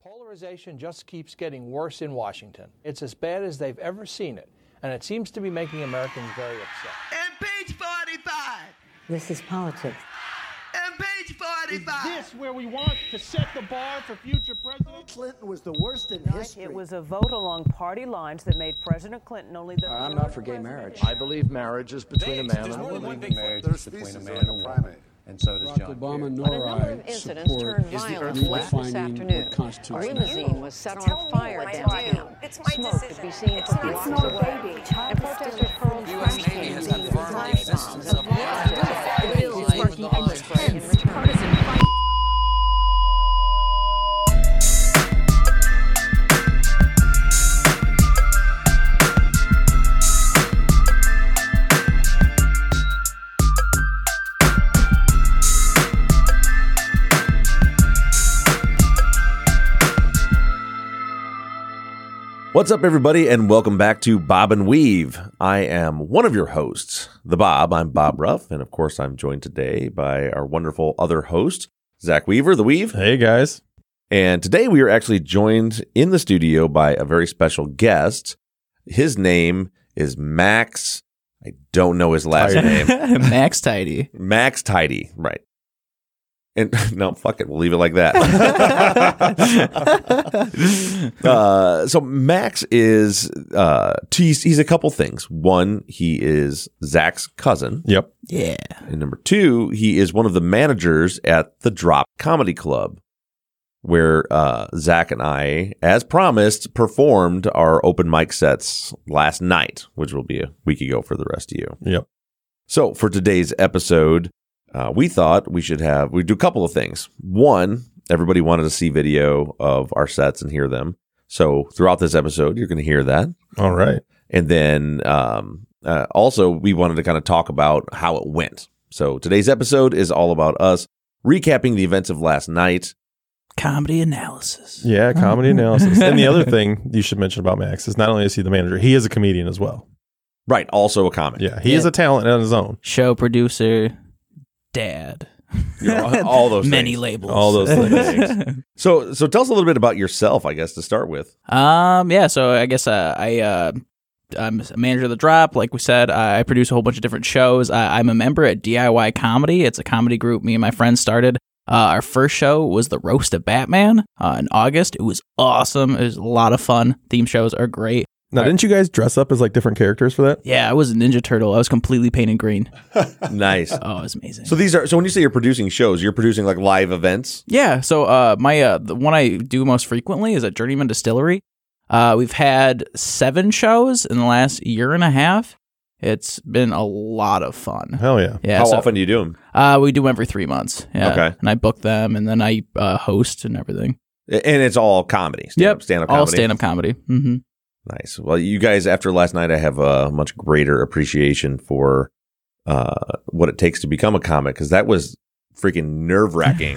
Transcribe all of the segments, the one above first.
Polarization just keeps getting worse in Washington. It's as bad as they've ever seen it, and it seems to be making Americans very upset. Impeach 45! This is politics. Impeach 45! Is this where we want to set the bar for future presidents? Clinton was the worst in history. It was a vote along party lines that made President Clinton only the... I'm not for gay marriage. I believe marriage is between a man and a woman. I believe marriage is between a man and a woman. And so does John Obama Kerry. nor I support redefining what constitutes A limousine was set on fire downtown. It's my Smoke decision. could be seen for blocks away. And protesters hurled trash cans and flash bombs and the bill sparking pepper spray in return. What's up, everybody, and welcome back to Bob and Weave. I am one of your hosts, The Bob. I'm Bob Ruff, and of course, I'm joined today by our wonderful other host, Zach Weaver, The Weave. Hey, guys. And today we are actually joined in the studio by a very special guest. His name is Max. I don't know his last name. Max Tidy. Max Tidy, right. And no, fuck it. We'll leave it like that. So Max is, he's a couple things. One, he is Zach's cousin. Yep. Yeah. And number two, he is one of the managers at the Drop Comedy Club, where Zach and I, as promised, performed our open mic sets last night, which will be a week ago for the rest of you. Yep. So for today's episode, we thought we'd do a couple of things. One, everybody wanted to see video of our sets and hear them. So throughout this episode, you're going to hear that. All right. And then also, we wanted to kind of talk about how it went. So today's episode is all about us recapping the events of last night. Comedy analysis. Yeah, comedy analysis. And the other thing you should mention about Max is not only is he the manager, he is a comedian as well. Right. Also a comic. Yeah. He is a talent on his own. Show producer. Dad. All those many things. labels. All those things. So tell us a little bit about yourself, I guess, to start with. Yeah, so I guess I'm a manager of the Drop. Like we said, I produce a whole bunch of different shows. I'm a member at DIY Comedy. It's a comedy group me and my friends started. Our first show was the Roast of Batman in August. It was awesome. It was a lot of fun. Theme shows are great. Now, didn't you guys dress up as like different characters for that? Yeah, I was a Ninja Turtle. I was completely painted green. Nice. Oh, it was amazing. So when you say you're producing shows, you're producing like live events? Yeah. So the one I do most frequently is at Journeyman Distillery. We've had 7 shows in the last year and a half. It's been a lot of fun. Hell yeah. How often do you do them? We do them every 3 months. Yeah. Okay. And I book them, and then I host and everything. And it's all comedy? Yep. Stand-up comedy? All stand-up comedy. Mm-hmm. Nice. Well, you guys, after last night, I have a much greater appreciation for what it takes to become a comic, because that was freaking nerve-wracking.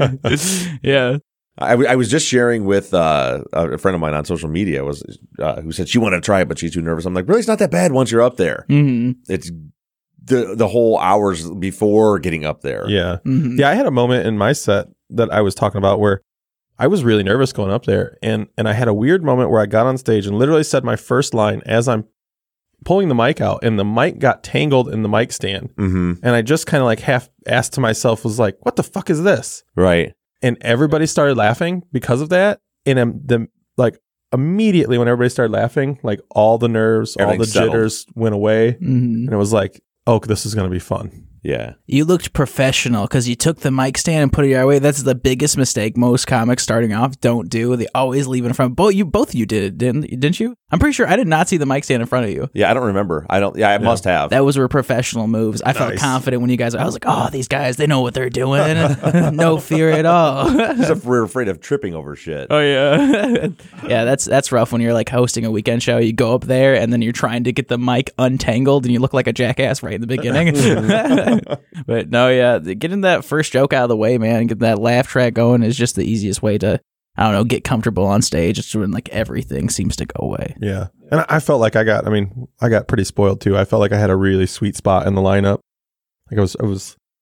Yeah. I was just sharing with a friend of mine on social media who said she wanted to try it, but she's too nervous. I'm like, really, it's not that bad once you're up there. Mm-hmm. It's the whole hours before getting up there. Yeah. Mm-hmm. Yeah, I had a moment in my set that I was talking about where I was really nervous going up there, and I had a weird moment where I got on stage and literally said my first line as I'm pulling the mic out, and the mic got tangled in the mic stand. Mm-hmm. And I just kind of like half asked to myself, was like, what the fuck is this? Right. And everybody started laughing because of that. And like immediately when everybody started laughing, like all the nerves, all the jitters went away. Mm-hmm. And it was like, oh, this is going to be fun. Yeah. You looked professional because you took the mic stand and put it your way. That's the biggest mistake most comics starting off don't do. They always leave it in front. Both of you did it, didn't you? I'm pretty sure I did not see the mic stand in front of you. Yeah, I don't remember. I must have. That were professional moves. I felt confident when you guys. I was like, oh, these guys, they know what they're doing. No fear at all. Except we're afraid of tripping over shit. Oh yeah, yeah. That's rough when you're like hosting a weekend show. You go up there and then you're trying to get the mic untangled and you look like a jackass right in the beginning. But no, yeah, getting that first joke out of the way, man, getting that laugh track going is just the easiest way to, I don't know, get comfortable on stage. It's when like everything seems to go away. Yeah. And I felt like I got pretty spoiled too. I felt like I had a really sweet spot in the lineup. Like I was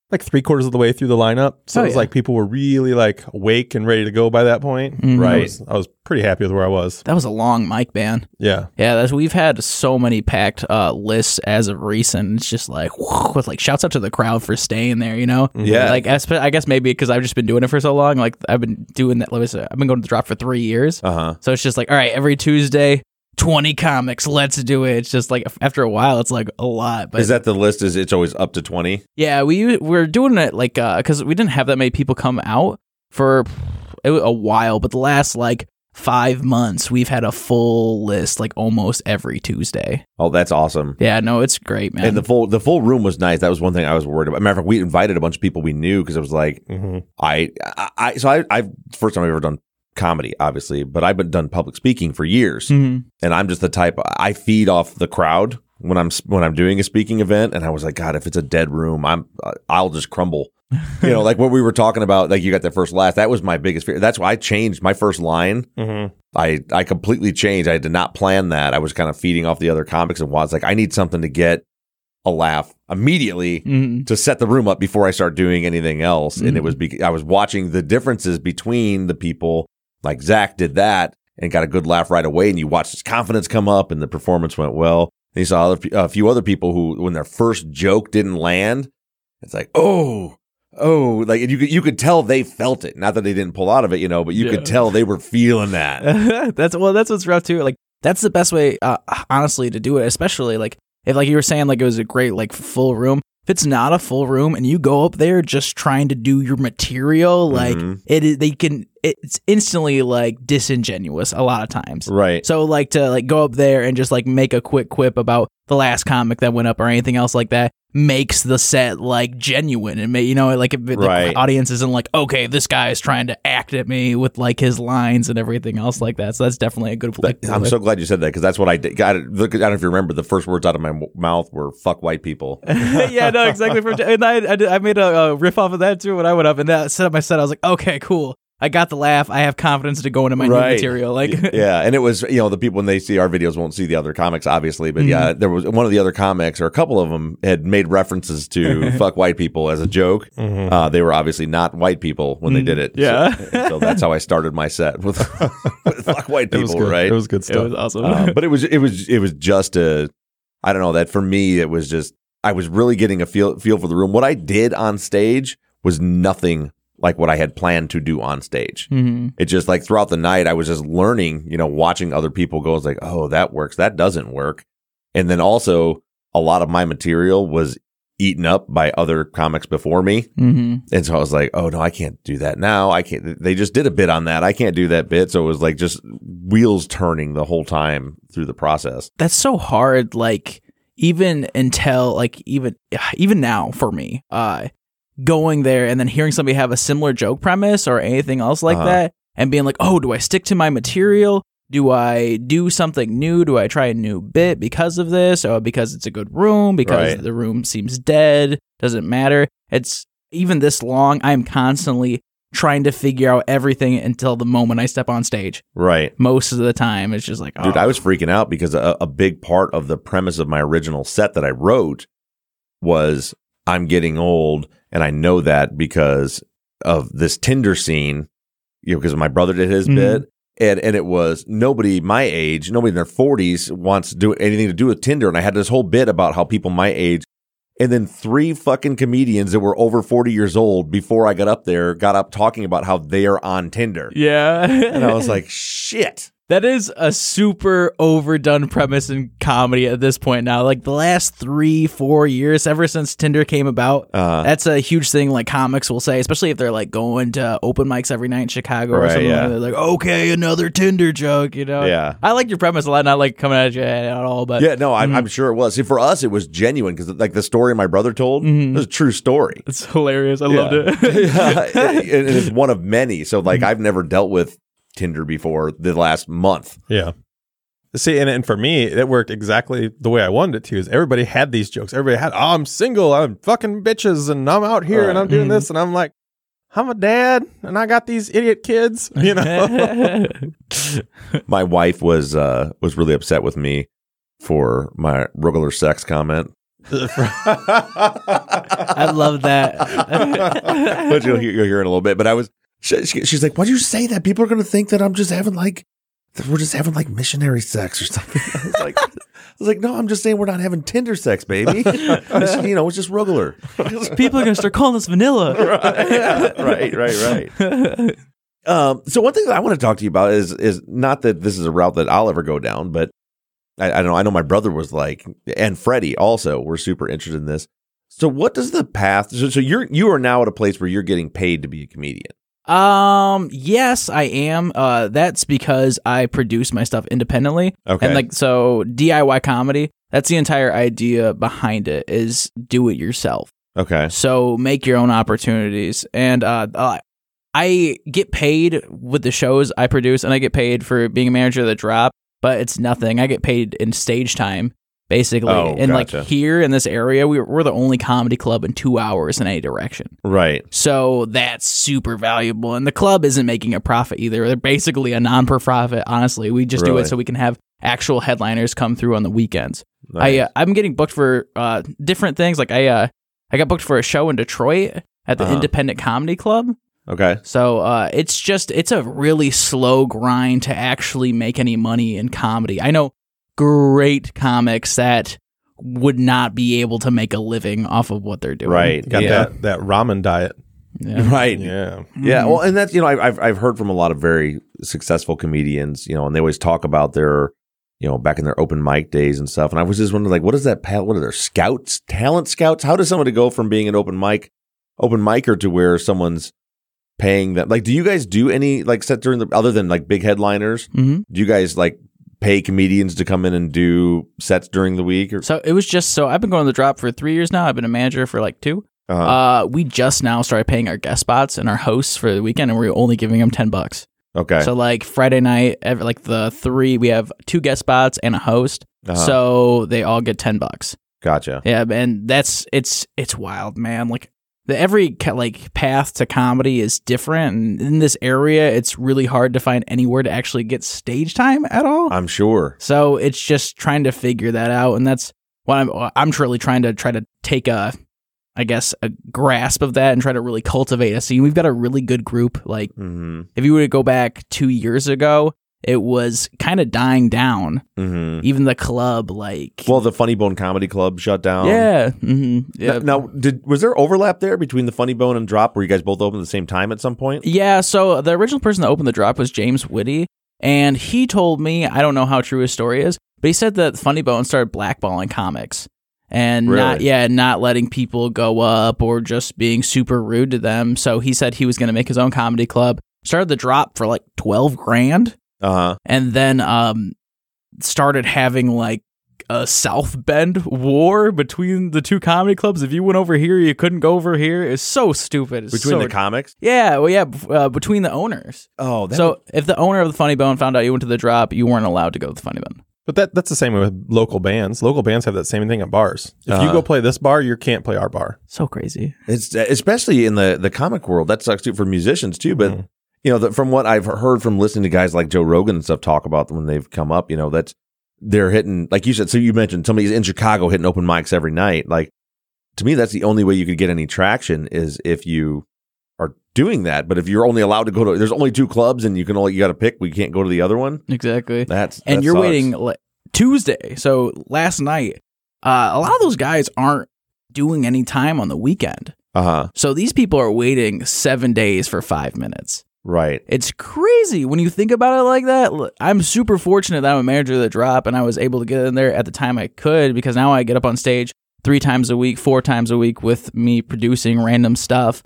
like 3/4 of the way through the lineup. So it was like people were really like awake and ready to go by that point. Mhm. Right. I was pretty happy with where I was. That was a long mic ban. Yeah. Yeah, we've had so many packed lists as of recent. It's just like, with like shouts out to the crowd for staying there, you know? Yeah. Like, I guess maybe because I've just been doing it for so long. Like, I've been doing that. I've been going to the drop for 3 years. So it's just like, all right, every Tuesday, 20 comics, let's do it. It's just like, after a while, it's like a lot. But Is that the list? It's always up to 20? yeah, we're doing it like, because we didn't have that many people come out for a while, but the last like 5 months, we've had a full list like almost every Tuesday. Oh, that's awesome. Yeah, no, it's great, man. And the full room was nice. That was one thing I was worried about. Matter of fact, we invited a bunch of people we knew because it was like, I first time I've ever done comedy, obviously, but I've been done public speaking for years, and I'm just the type I feed off the crowd when I'm doing a speaking event. And I was like, God, if it's a dead room, I'll just crumble. You know, like what we were talking about, like you got the first laugh. That was my biggest fear. That's why I changed my first line. I completely changed. I did not plan that. I was kind of feeding off the other comics and was like, I need something to get a laugh immediately to set the room up before I start doing anything else. And it was I was watching the differences between the people. Like Zach did that and got a good laugh right away, and you watched his confidence come up, and the performance went well. And you saw a few other people who, when their first joke didn't land, it's like, oh, like and you could tell they felt it. Not that they didn't pull out of it, you know, but you could tell they were feeling that. That's what's rough too. Like that's the best way, honestly, to do it. Especially like if like you were saying, like it was a great like full room. If it's not a full room and you go up there just trying to do your material, like it's instantly like disingenuous a lot of times. Right. So like to like go up there and just like make a quick quip about the last comic that went up or anything else like that makes the set like genuine and you know, like if the audience isn't like, okay, this guy is trying to act at me with like his lines and everything else like that. So that's definitely a good like, I'm so glad you said that because that's what I did. I don't know if you remember, the first words out of my mouth were "fuck white people." Yeah, no, exactly. And I made a riff off of that too when I went up and that set up my set. I was like, okay, cool. I got the laugh. I have confidence to go into my new material. Like, yeah, and it was, you know, the people when they see our videos won't see the other comics, obviously, but yeah, there was one of the other comics or a couple of them had made references to "fuck white people" as a joke. They were obviously not white people when they did it. Yeah, so that's how I started my set with "fuck white people." Right, it was good stuff. It was awesome. But it was just I don't know, that for me it was just I was really getting a feel for the room. What I did on stage was nothing like what I had planned to do on stage. It just like throughout the night, I was just learning, you know, watching other people go. I was like, oh, that works. That doesn't work. And then also a lot of my material was eaten up by other comics before me. And so I was like, oh no, I can't do that now. I can't. They just did a bit on that. I can't do that bit. So it was like just wheels turning the whole time through the process. That's so hard. Like even until like even now for me, going there and then hearing somebody have a similar joke premise or anything else like that and being like, oh, do I stick to my material? Do I do something new? Do I try a new bit because of this or because it's a good room, because the room seems dead? Doesn't matter. It's even this long. I'm constantly trying to figure out everything until the moment I step on stage. Right. Most of the time, it's just like, oh. Dude, I was freaking out because a big part of the premise of my original set that I wrote was I'm getting old. And I know that because of this Tinder scene, you know, because my brother did his bit. And it was nobody my age, nobody in their 40s wants to do anything to do with Tinder. And I had this whole bit about how people my age, and then 3 fucking comedians that were over 40 years old before I got up talking about how they are on Tinder. Yeah. And I was like, shit. That is a super overdone premise in comedy at this point now. Like the last 3-4 years, ever since Tinder came about, that's a huge thing like comics will say, especially if they're like going to open mics every night in Chicago or something. Yeah. They're like, okay, another Tinder joke, you know? Yeah. I like your premise a lot, not like coming at you at all, but... Yeah, no, I'm sure it was. See, for us, it was genuine because like the story my brother told, it was a true story. It's hilarious. I loved it. And it's one of many. So like I've never dealt with Tinder before the last month. Yeah. See, and for me, it worked exactly the way I wanted it to. Is everybody had these jokes. Everybody had, oh, I'm single, I'm fucking bitches, and I'm out here and I'm doing this, and I'm like, I'm a dad, and I got these idiot kids. You know. My wife was really upset with me for my regular sex comment. I love that. But you'll hear it a little bit. But she's like, why'd you say that? People are going to think that we're just having like missionary sex or something. I was like, no, I'm just saying we're not having Tinder sex, baby. It's just regular. People are going to start calling us vanilla. Right. So one thing that I want to talk to you about is not that this is a route that I'll ever go down, but I don't know. I know my brother was like, and Freddie also were super interested in this. So what does the path? So you are now at a place where you're getting paid to be a comedian. Yes, I am. That's because I produce my stuff independently. Okay. And so DIY comedy, that's the entire idea behind it, is do it yourself. Okay. So make your own opportunities. And, I get paid with the shows I produce, and I get paid for being a manager of the Drop, but it's nothing. I get paid in stage time, basically. And gotcha. Here in this area, we're the only comedy club in 2 hours in any direction. Right. So that's super valuable. And the club isn't making a profit either. They're basically a non-profit, honestly. We just do it so we can have actual headliners come through on the weekends. Nice. I'm getting booked for different things. Like I got booked for a show in Detroit at the Independent Comedy Club. Okay. So it's a really slow grind to actually make any money in comedy. I know great comics that would not be able to make a living off of what they're doing. Right. Got that ramen diet. Yeah. Right. Yeah. Yeah. Well, and that's, I've heard from a lot of very successful comedians, and they always talk about their, back in their open mic days and stuff. And I was just wondering, like, what is that? What are their scouts, talent scouts? How does somebody go from being an open micer to where someone's paying them? Like, do you guys do any like set during other than like big headliners? Mm-hmm. Do you guys like pay comedians to come in and do sets during the week? Or? So it was I've been going to the Drop for 3 years now. I've been a manager for like 2. We just now started paying our guest spots and our hosts for the weekend, and we're only giving them $10. Okay. So like Friday night, like the 3, we have 2 guest spots and a host, so they all get $10. Gotcha. Yeah, and it's wild, man. Like every path to comedy is different, and in this area, it's really hard to find anywhere to actually get stage time at all. I'm sure. So it's just trying to figure that out, and that's what I'm truly trying to take a grasp of that and try to really cultivate a scene. We've got a really good group. Like, if you were to go back 2 years ago, it was kind of dying down. Mm-hmm. Even the club, the Funny Bone Comedy Club shut down. Yeah. Mm-hmm. Yeah. Now, was there overlap there between the Funny Bone and Drop? Were you guys both open at the same time at some point? Yeah. So the original person that opened the Drop was James Whitty, and he told me, I don't know how true his story is, but he said that Funny Bone started blackballing comics. And not letting people go up or just being super rude to them. So he said he was going to make his own comedy club. Started the Drop for like $12,000. And then started having like a South Bend war between the 2 comedy clubs. If you went over here, you couldn't go over here. It's so stupid. Between the comics? Yeah, well, yeah, between the owners. Oh, if the owner of the Funny Bone found out you went to the Drop, you weren't allowed to go to the Funny Bone. But that's the same with local bands. Local bands have that same thing at bars. If you go play this bar, you can't play our bar. So crazy. It's especially in the comic world. That sucks too for musicians too. But from what I've heard from listening to guys like Joe Rogan and stuff talk about when they've come up, that's they're hitting, like you said. So you mentioned somebody's in Chicago hitting open mics every night. Like, to me, that's the only way you could get any traction is if you are doing that. But if you're only allowed to go to, there's only 2 clubs and you got to pick. We can't go to the other one. Exactly. And you're sucks. waiting Tuesday. So last night, a lot of those guys aren't doing any time on the weekend. So these people are waiting 7 days for 5 minutes. Right. It's crazy when you think about it like that. I'm super fortunate that I'm a manager of the Drop and I was able to get in there at the time I could, because now I get up on stage 3 times a week, 4 times a week with me producing random stuff.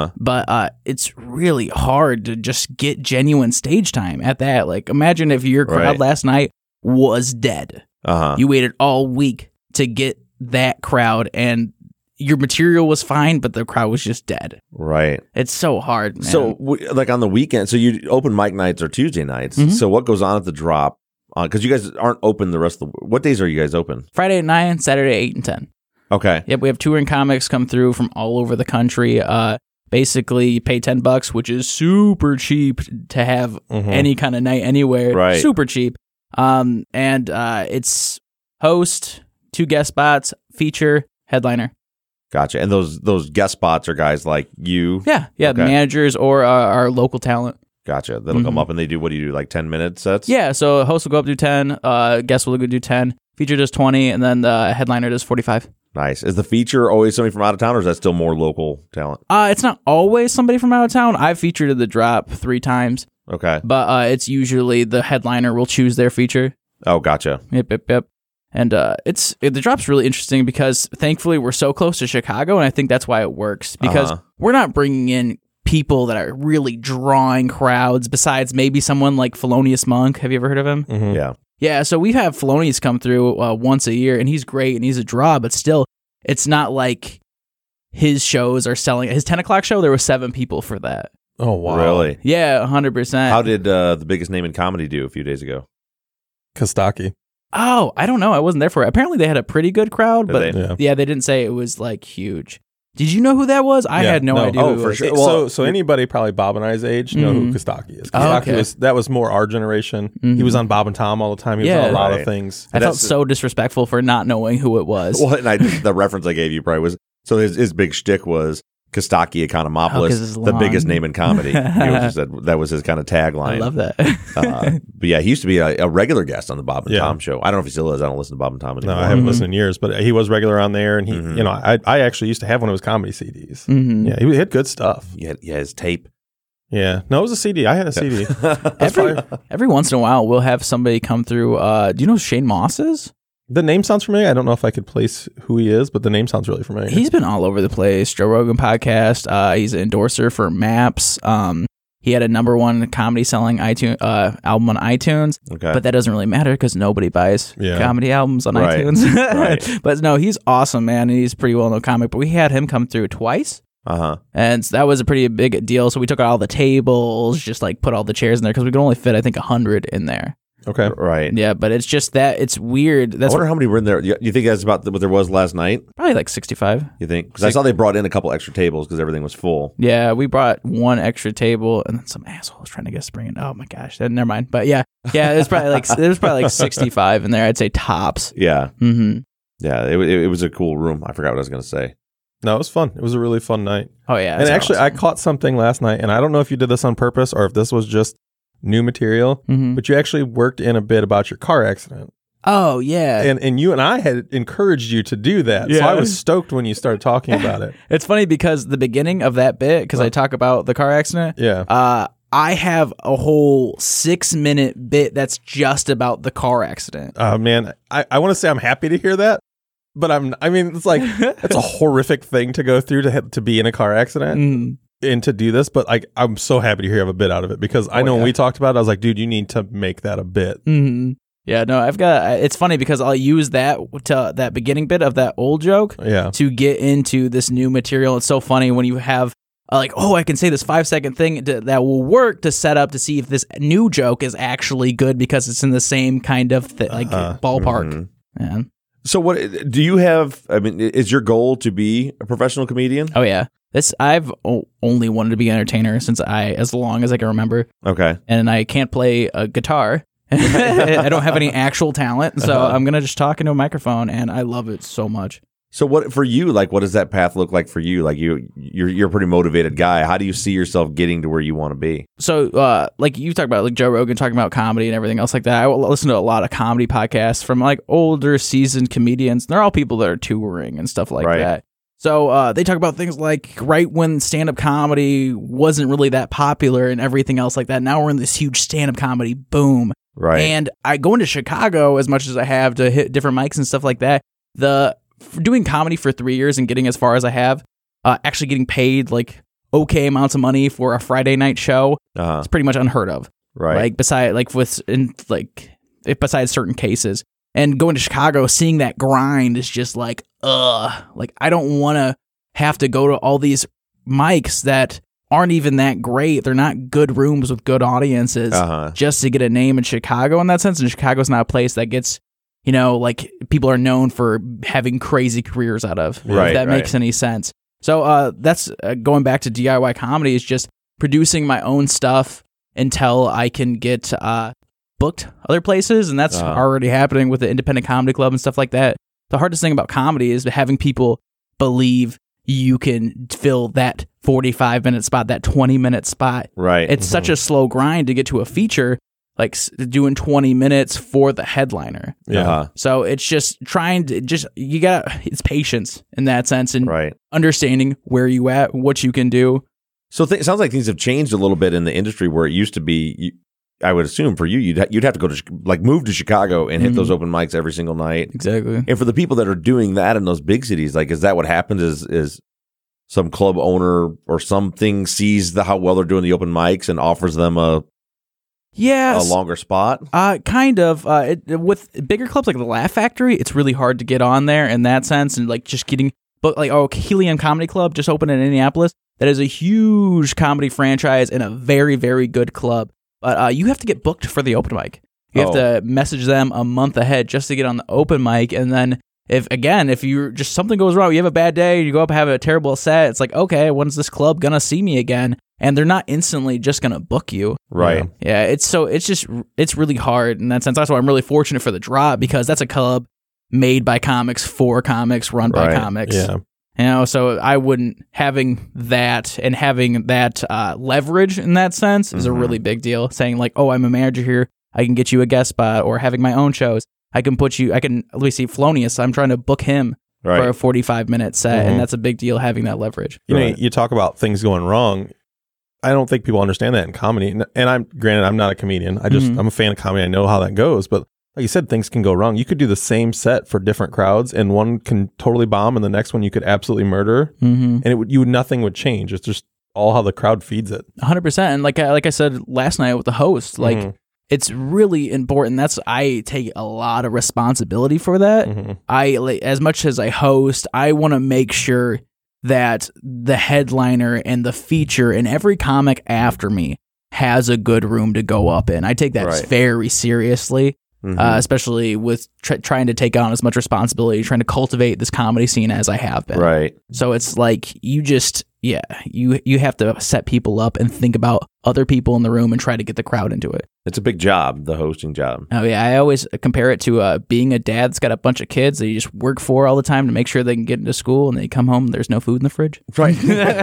But it's really hard to just get genuine stage time at that. Like, imagine if your crowd last night was dead. You waited all week to get that crowd, and your material was fine, but the crowd was just dead. Right. It's so hard, man. So, like on the weekend, so you open mic nights are Tuesday nights. Mm-hmm. So what goes on at the Drop? Because you guys aren't open the rest of the... What days are you guys open? Friday at 9, Saturday 8 and 10. Okay. Yep, we have touring comics come through from all over the country. Basically, you pay $10, which is super cheap to have any kind of night anywhere. Right. Super cheap. And it's host, 2 guest spots, feature, headliner. Gotcha. And those guest spots are guys like you? Yeah. Okay. The managers or our local talent. Gotcha. That'll come up and they do, what do you do, like 10-minute sets? Yeah, so a host will go up to 10, guest will go do 10, feature does 20, and then the headliner does 45. Nice. Is the feature always somebody from out of town, or is that still more local talent? It's not always somebody from out of town. I've featured at the drop 3 times. Okay. But it's usually the headliner will choose their feature. Oh, gotcha. Yep. And the drop's really interesting because thankfully we're so close to Chicago, and I think that's why it works. Because we're not bringing in people that are really drawing crowds besides maybe someone like Felonious Monk. Have you ever heard of him? Mm-hmm. Yeah. Yeah, so we have Felonious come through once a year, and he's great, and he's a draw, but still, it's not like his shows are selling. His 10 o'clock show, there were 7 people for that. Oh, wow. Really? Yeah, 100%. How did the biggest name in comedy do a few days ago? Kostaki. Oh, I don't know. I wasn't there for it. Apparently, they had a pretty good crowd, but they didn't say it was like huge. Did you know who that was? I had no idea. Oh, who it for was. sure. Well, so anybody probably Bob and I's age know who Kostaki is. Kostaki that was more our generation. He was on Bob and Tom all the time. He was on a lot of things. I felt so disrespectful for not knowing who it was. Well, and the reference I gave you probably was, so his big shtick was Kostaki Economopoulos, the biggest name in comedy. He just said that was his kind of tagline. I love that. But yeah, he used to be a regular guest on the Bob and Tom show. I don't know if he still is. I don't listen to Bob and Tom anymore. No, I haven't listened in years, but he was regular on there, and he, you know, I actually used to have one of his comedy CDs. Yeah, he had good stuff. Yeah, his tape. Yeah, no, it was a CD. I had a CD. Every once in a while, we'll have somebody come through. Do you know who Shane Moss is? The name sounds familiar. I don't know if I could place who he is, but the name sounds really familiar. He's been all over the place. Joe Rogan podcast. He's an endorser for Maps. He had a #1 comedy selling album on iTunes. Okay. But that doesn't really matter because nobody buys comedy albums on iTunes. Right. But no, he's awesome, man. And he's a pretty well-known comic. But we had him come through twice. And that was a pretty big deal. So we took out all the tables, just like put all the chairs in there because we could only fit, I think, 100 in there. Okay. Right. Yeah, but it's just that it's weird. I wonder how many were in there. You think that's about what there was last night? Probably like 65. You think? Because I saw they brought in a couple extra tables because everything was full. Yeah, we brought 1 extra table, and then some asshole was trying to get us to bring in. Oh my gosh, never mind. But yeah, it was probably like 65 in there. I'd say tops. Yeah. Mm-hmm. Yeah, it was a cool room. I forgot what I was going to say. No, it was fun. It was a really fun night. Oh yeah. And actually, awesome. I caught something last night, and I don't know if you did this on purpose or if this was just new material, but you actually worked in a bit about your car accident. Oh, yeah. And you and I had encouraged you to do that. Yeah. So I was stoked when you started talking about it. It's funny because the beginning of that bit, because I talk about the car accident, I have a whole 6-minute bit that's just about the car accident. Oh, man. I want to say I'm happy to hear that, but it's like, it's a horrific thing to go through to be in a car accident. And to do this, but like I'm so happy to hear you have a bit out of it because I know when we talked about it, I was like, dude, you need to make that a bit. Mm-hmm. Yeah, no, it's funny because I'll use that beginning bit of that old joke to get into this new material. It's so funny when you have I can say this 5-second thing that will work to set up to see if this new joke is actually good because it's in the same kind of ballpark. Yeah. So what do you have? I mean, is your goal to be a professional comedian? Oh yeah. I've only wanted to be an entertainer as long as I can remember. Okay. And I can't play a guitar. I don't have any actual talent, so I'm going to just talk into a microphone, and I love it so much. So what for you, like, what does that path look like for you? Like you're a pretty motivated guy. How do you see yourself getting to where you want to be? So like you talk about like Joe Rogan talking about comedy and everything else like that. I listen to a lot of comedy podcasts from like older seasoned comedians. They're all people that are touring and stuff like that. So they talk about things like right when stand-up comedy wasn't really that popular and everything else like that. Now we're in this huge stand-up comedy boom. Right. And I go into Chicago as much as I have to hit different mics and stuff like that. Doing comedy for 3 years and getting as far as I have, actually getting paid like okay amounts of money for a Friday night show, it's pretty much unheard of. Right. Like besides certain cases. And going to Chicago, seeing that grind is just like, like I don't want to have to go to all these mics that aren't even that great. They're not good rooms with good audiences just to get a name in Chicago in that sense. And Chicago's not a place that gets, like people are known for having crazy careers out of, if that makes any sense. So that's going back to DIY comedy is just producing my own stuff until I can get booked other places, and that's already happening with the Independent Comedy Club and stuff like that. the hardest thing about comedy is having people believe you can fill that 45-minute spot, that 20-minute spot. Right. It's such a slow grind to get to a feature, like doing 20 minutes for the headliner. Yeah. So it's just trying to it's patience in that sense, and Right. understanding where you at, what you can do. So it sounds like things have changed a little bit in the industry where it used to be, I would assume for you, you'd have to go to move to Chicago and hit those open mics every single night. Exactly. And for the people that are doing that in those big cities, like, is that what happens? Is some club owner or something sees how well they're doing the open mics and offers them a longer spot? Kind of. With bigger clubs like the Laugh Factory, it's really hard to get on there in that sense, and like just getting. But like, Helium Comedy Club just opened in Indianapolis. That is a huge comedy franchise and a very, very good club. But you have to get booked for the open mic. You have to message them a month ahead just to get on the open mic. And then if you're just something goes wrong, you have a bad day, you go up and have a terrible set, it's like, okay, when's this club going to see me again? And they're not instantly just going to book you. Right. Yeah. It's really hard in that sense. That's why I'm really fortunate for the Drop, because that's a club made by comics for comics, run by comics. Yeah. You know, so I wouldn't having that leverage in that sense is a really big deal. Saying like, oh, I'm a manager here, I can get you a guest spot, or having my own shows, let me see, Felonious, I'm trying to book him for a 45-minute set, and that's a big deal having that leverage. You know, you talk about things going wrong. I don't think people understand that in comedy. And I'm not a comedian. I'm a fan of comedy. I know how that goes, but like you said, things can go wrong. You could do the same set for different crowds, and one can totally bomb, and the next one you could absolutely murder, and nothing would change. It's just all how the crowd feeds it. 100%. And like I said last night with the host, like it's really important. I take a lot of responsibility for that. As much as I host, I want to make sure that the headliner and the feature and every comic after me has a good room to go up in. I take that very seriously. Especially with trying to take on as much responsibility, trying to cultivate this comedy scene as I have been. Right. So it's like you have to set people up and think about other people in the room and try to get the crowd into it. It's a big job, the hosting job. Oh yeah, I always compare it to being a dad that's got a bunch of kids that you just work for all the time to make sure they can get into school, and they come home and there's no food in the fridge. Right.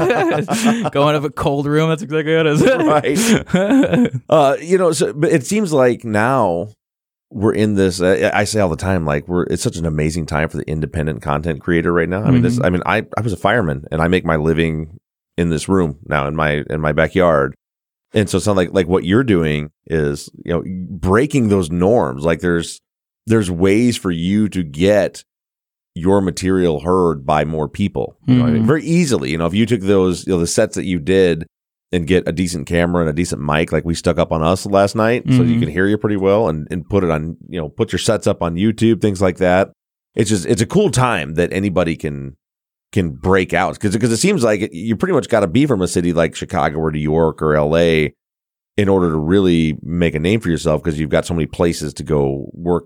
Going to a cold room, that's exactly what it is. Right. But it seems like now we're in this. I say all the time, like it's such an amazing time for the independent content creator right now. I mean, I was a fireman, and I make my living in this room now in my backyard, and so it sounds like what you're doing is breaking those norms. Like there's ways for you to get your material heard by more people. You know what I mean? Very easily. If you took those the sets that you did and get a decent camera and a decent mic like we stuck up on us last night so you can hear you pretty well and put it on, put your sets up on YouTube, things like that. It's a cool time that anybody can break out because it seems like you pretty much got to be from a city like Chicago or New York or LA in order to really make a name for yourself because you've got so many places to go work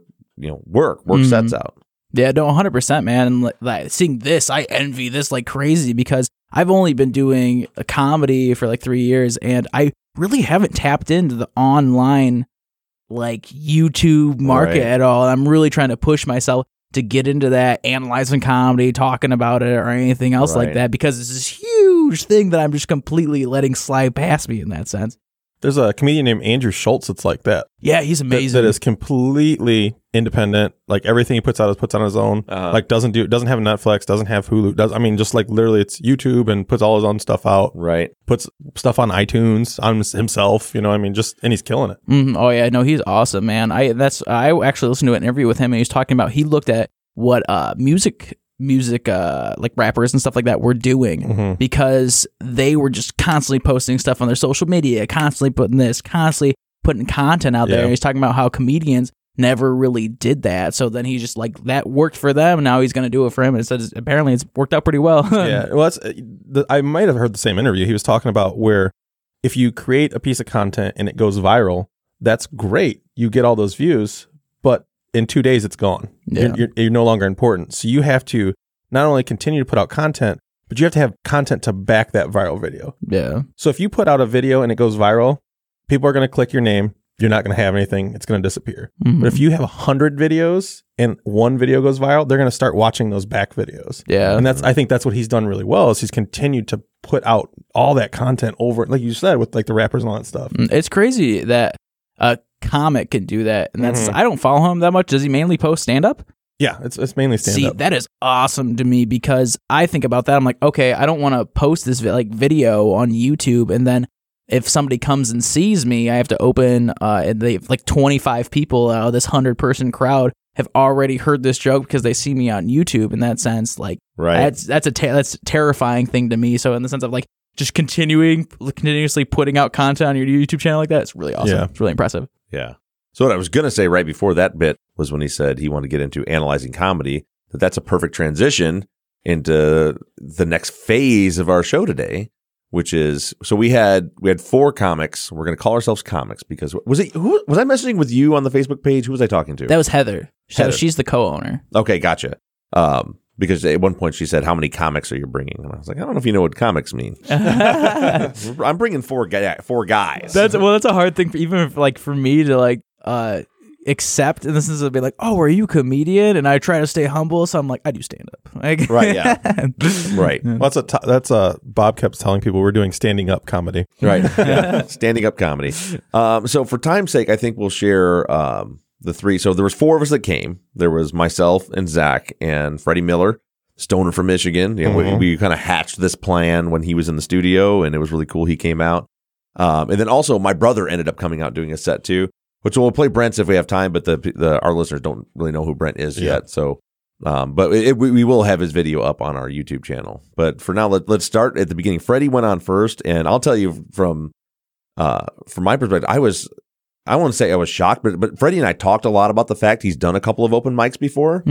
sets out. Yeah, no, 100%, man. And like, seeing this, I envy this like crazy because I've only been doing a comedy for like 3 years, and I really haven't tapped into the online like YouTube market at all. I'm really trying to push myself to get into that, analyzing comedy, talking about it, or anything else like that, because it's this huge thing that I'm just completely letting slide past me in that sense. There's a comedian named Andrew Schultz that's like that. Yeah, he's amazing. That is completely independent. Like everything he puts out on his own. Like doesn't have Netflix, doesn't have Hulu. Just like literally it's YouTube and puts all his own stuff out. Right. Puts stuff on iTunes on himself. And he's killing it. Oh yeah, no, he's awesome, man. I actually listened to an interview with him, and he was talking about he looked at what music like rappers and stuff like that were doing because they were just constantly posting stuff on their social media, constantly putting content out there. And he's talking about how comedians never really did that. So then he's just like, that worked for them. Now he's going to do it for him. And it says apparently it's worked out pretty well. Yeah. Well, I might have heard the same interview. He was talking about where if you create a piece of content and it goes viral, that's great. You get all those views, but in 2 days it's gone. Yeah. You're no longer important. So you have to not only continue to put out content, but you have to have content to back that viral video. Yeah. So if you put out a video and it goes viral, people are going to click your name. you're not going to have anything. It's going to disappear. Mhm. But if you have 100 videos and one video goes viral, they're going to start watching those back videos. Yeah. And I think that's what he's done really well is he's continued to put out all that content over, like you said, with like the rappers and all that stuff. It's crazy that a comic can do that. And that's, I don't follow him that much. Does he mainly post stand-up? Yeah, it's mainly stand-up. See, that is awesome to me because I think about that. I'm like, okay, I don't want to post this video on YouTube, and then if somebody comes and sees me, I have to open, and they like 25 people out of this 100-person crowd have already heard this joke because they see me on YouTube. In that sense, like, that's a terrifying thing to me. So in the sense of like just continuously putting out content on your YouTube channel like that, it's really awesome. Yeah. It's really impressive. Yeah. So what I was going to say right before that bit was when he said he wanted to get into analyzing comedy, that's a perfect transition into the next phase of our show today, which is, so we had 4 comics. We're going to call ourselves comics because was I messaging with you on the Facebook page? Who was I talking to? That was Heather. So Heather. she's the co-owner. Okay, gotcha. Because at one point she said, "How many comics are you bringing?" And I was like, "I don't know if you know what comics mean." I'm bringing 4 guys. That's a hard thing, even for me to accept in the sense of be like, "Oh, are you a comedian?" And I try to stay humble, so I'm like, I do stand up. Like, right? Yeah. Right. Well, that's Bob kept telling people we're doing standing up comedy. Right. Yeah. Standing up comedy. So for time's sake, I think we'll share the 3. So there was 4 of us that came. There was myself and Zach and Freddie Miller, stoner from Michigan. You know, we kind of hatched this plan when he was in the studio, and it was really cool. He came out. And then also my brother ended up coming out doing a set too, which we'll play Brent's if we have time, but our listeners don't really know who Brent is yet. So, but we will have his video up on our YouTube channel. But for now, let's start at the beginning. Freddie went on first, and I'll tell you from my perspective, I won't say I was shocked, but Freddie and I talked a lot about the fact he's done a couple of open mics before,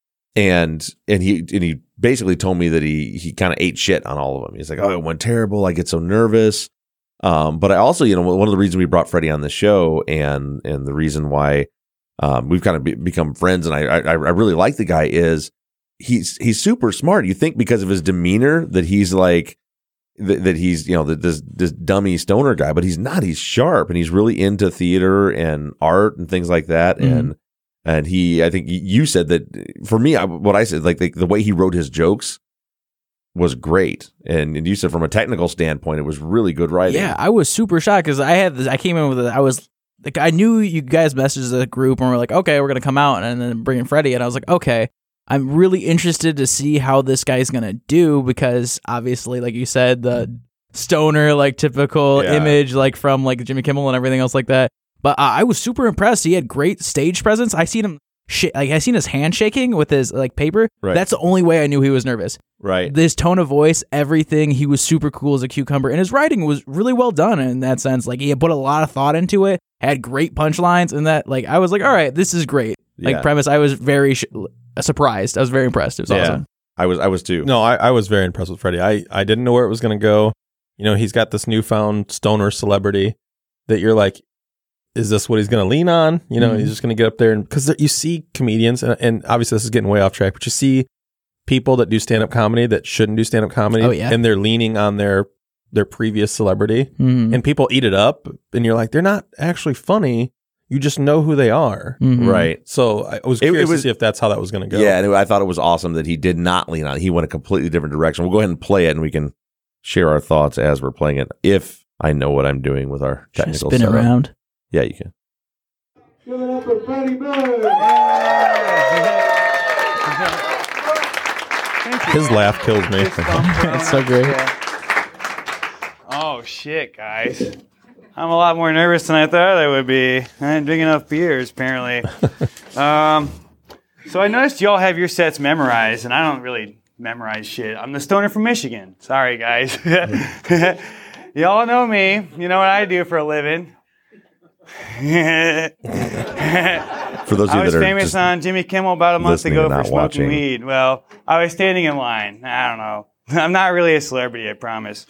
and he basically told me that he kind of ate shit on all of them. He's like, "Oh, it went terrible. I get so nervous." But I also, one of the reasons we brought Freddie on the show, and the reason why we've kind of become friends, and I really like the guy, is he's super smart. You think because of his demeanor that he's like. That he's, this dummy stoner guy, but he's not. He's sharp, and he's really into theater and art and things like that. And I think you said that for me, what I said, like the way he wrote his jokes was great. And you said from a technical standpoint, it was really good writing. Yeah, I was super shocked because I came in with I knew you guys messaged the group and were like, okay, we're going to come out and then bring in Freddie. And I was like, okay. I'm really interested to see how this guy's going to do because obviously, like you said, the stoner, typical image, from Jimmy Kimmel and everything else like that. But I was super impressed. He had great stage presence. I seen him, I seen his hand shaking with his paper. Right. That's the only way I knew he was nervous. Right. His tone of voice, everything. He was super cool as a cucumber, and his writing was really well done in that sense. He had put a lot of thought into it. Had great punchlines, and that I was like, all right, this is great. Premise. I was very surprised. I was very impressed. It was awesome. I was too. No, I was very impressed with Freddie. I didn't know where it was going to go. He's got this newfound stoner celebrity that you're like, is this what he's going to lean on? He's just going to get up there and because you see comedians, and obviously this is getting way off track, but you see people that do stand-up comedy that shouldn't do stand-up comedy, and they're leaning on their previous celebrity, and people eat it up, and you're like, they're not actually funny. You just know who they are. Right. So I was curious to see if that's how that was going to go. Yeah, and I thought it was awesome that he did not lean on it. He went a completely different direction. We'll go ahead and play it, and we can share our thoughts as we're playing it, if I know what I'm doing with our technical spin setup. Around. Yeah, you can. Give it up for Freddie Miller. His laugh kills me. It's so great. Oh, shit, guys. I'm a lot more nervous than I thought I would be. I didn't drink enough beers, apparently. So I noticed y'all have your sets memorized, and I don't really memorize shit. I'm the stoner from Michigan. Sorry, guys. Y'all know me. You know what I do for a living. For those of you I was that are famous just on Jimmy Kimmel about a month listening ago and for not smoking watching. weed. Well, I was standing in line. I don't know. I'm not really a celebrity, I promise.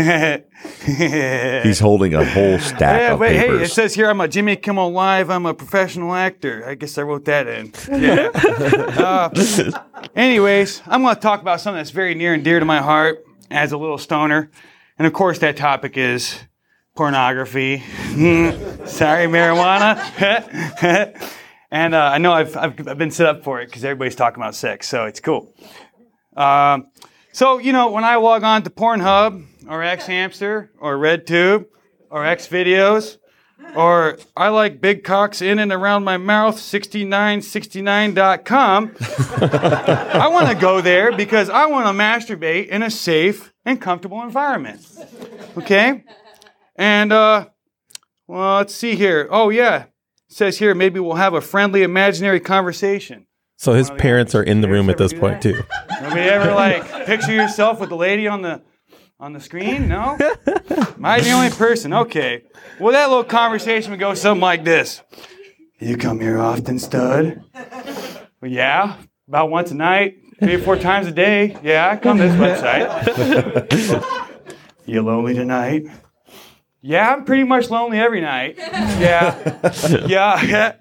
He's holding a whole stack of but papers. hey, it says here I'm a Jimmy Kimmel Live. I'm a professional actor. I guess I wrote that in. Yeah. Anyways, I'm going to talk about something that's very near and dear to my heart as a little stoner. And of course, that topic is pornography. Sorry, marijuana. And I know I've been set up for it because everybody's talking about sex, so it's cool. So, when I log on to Pornhub or Xhamster or RedTube or Xvideos, or I like big cocks in and around my mouth, 6969.com, I want to go there because I want to masturbate in a safe and comfortable environment. Okay? And, well, let's see here. Oh, yeah. It says here maybe we'll have a friendly imaginary conversation. So his parents are in the room at this point, too. Nobody ever, picture yourself with the lady on the screen? No? Am I the only person? Okay. Well, that little conversation would go something like this. You come here often, stud? Well, yeah. About once a night, 3 or 4 times a day. Yeah, I come to this website. You lonely tonight? Yeah, I'm pretty much lonely every night. Yeah. Yeah.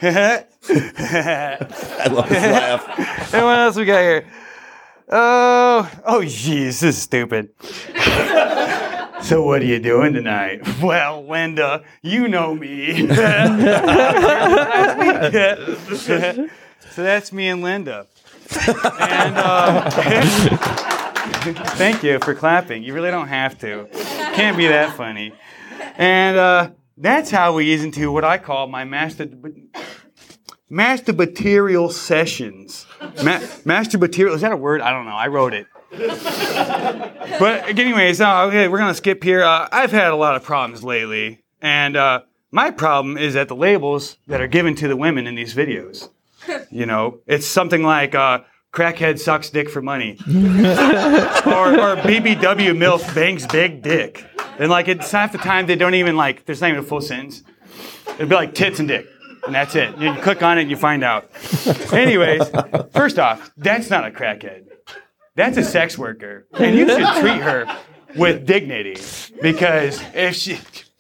I love his laugh. And what else we got here? Oh, jeez, this is stupid. So what are you doing tonight? Well, Linda, you know me. So that's me and Linda. And thank you for clapping. You really don't have to. Can't be that funny. And that's how we ease into what I call my masturbatorial sessions. Masturbatorial, is that a word? I don't know. I wrote it. But anyways, okay, we're going to skip here. I've had a lot of problems lately. And my problem is that the labels that are given to the women in these videos. It's something like crackhead sucks dick for money. or BBW MILF bangs big dick. And it's half the time they don't even there's not even a full sentence. It'd be like tits and dick. And that's it. You click on it and you find out. Anyways, first off, that's not a crackhead. That's a sex worker. And you should treat her with dignity. Because if she...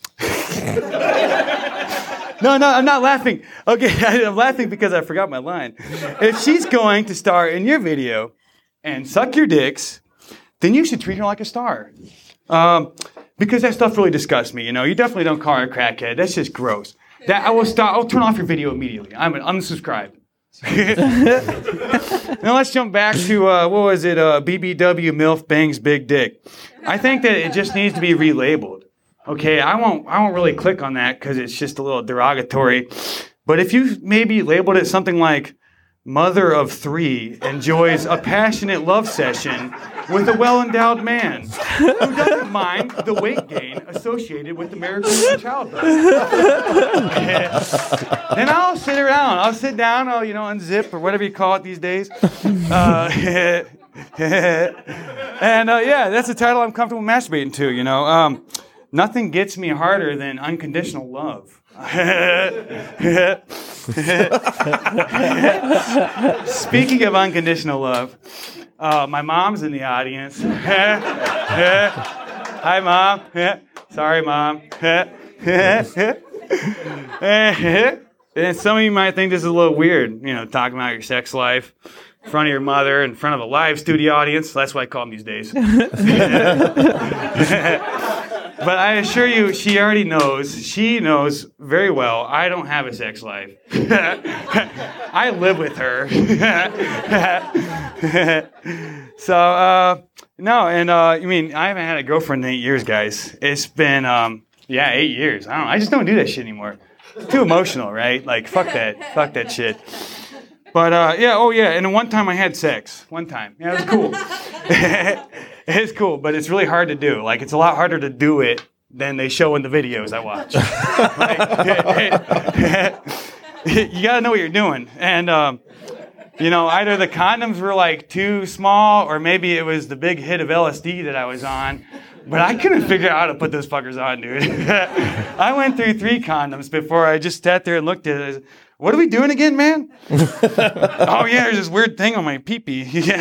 No, I'm not laughing. Okay, I'm laughing because I forgot my line. If she's going to star in your video and suck your dicks, then you should treat her like a star. Because that stuff really disgusts me. You definitely don't call her a crackhead. That's just gross. I'll turn off your video immediately. I'm unsubscribed. Now let's jump back to, BBW MILF bangs big dick. I think that it just needs to be relabeled. Okay, I won't really click on that because it's just a little derogatory. But if you maybe labeled it something like mother of 3 enjoys a passionate love session with a well-endowed man who doesn't mind the weight gain associated with American childbirth. Then I'll sit around. I'll sit down. I'll, unzip or whatever you call it these days. And that's the title I'm comfortable masturbating to, Nothing gets me harder than unconditional love. Speaking of unconditional love, my mom's in the audience. Hi, Mom. Sorry, Mom. And some of you might think this is a little weird, talking about your sex life in front of your mother, in front of a live studio audience. That's what I call them these days. But I assure you, she already knows. She knows very well I don't have a sex life. I live with her. So, no, and I haven't had a girlfriend in 8 years, guys. It's been, 8 years. I just don't do that shit anymore. It's too emotional, right? Fuck that shit. But, and one time I had sex. One time. Yeah, it was cool. It's cool, but it's really hard to do. It's a lot harder to do it than they show in the videos I watch. You got to know what you're doing. And, either the condoms were, too small, or maybe it was the big hit of LSD that I was on. But I couldn't figure out how to put those fuckers on, dude. I went through 3 condoms before I just sat there and looked at it. What are we doing again, man? Oh, yeah, there's this weird thing on my pee-pee.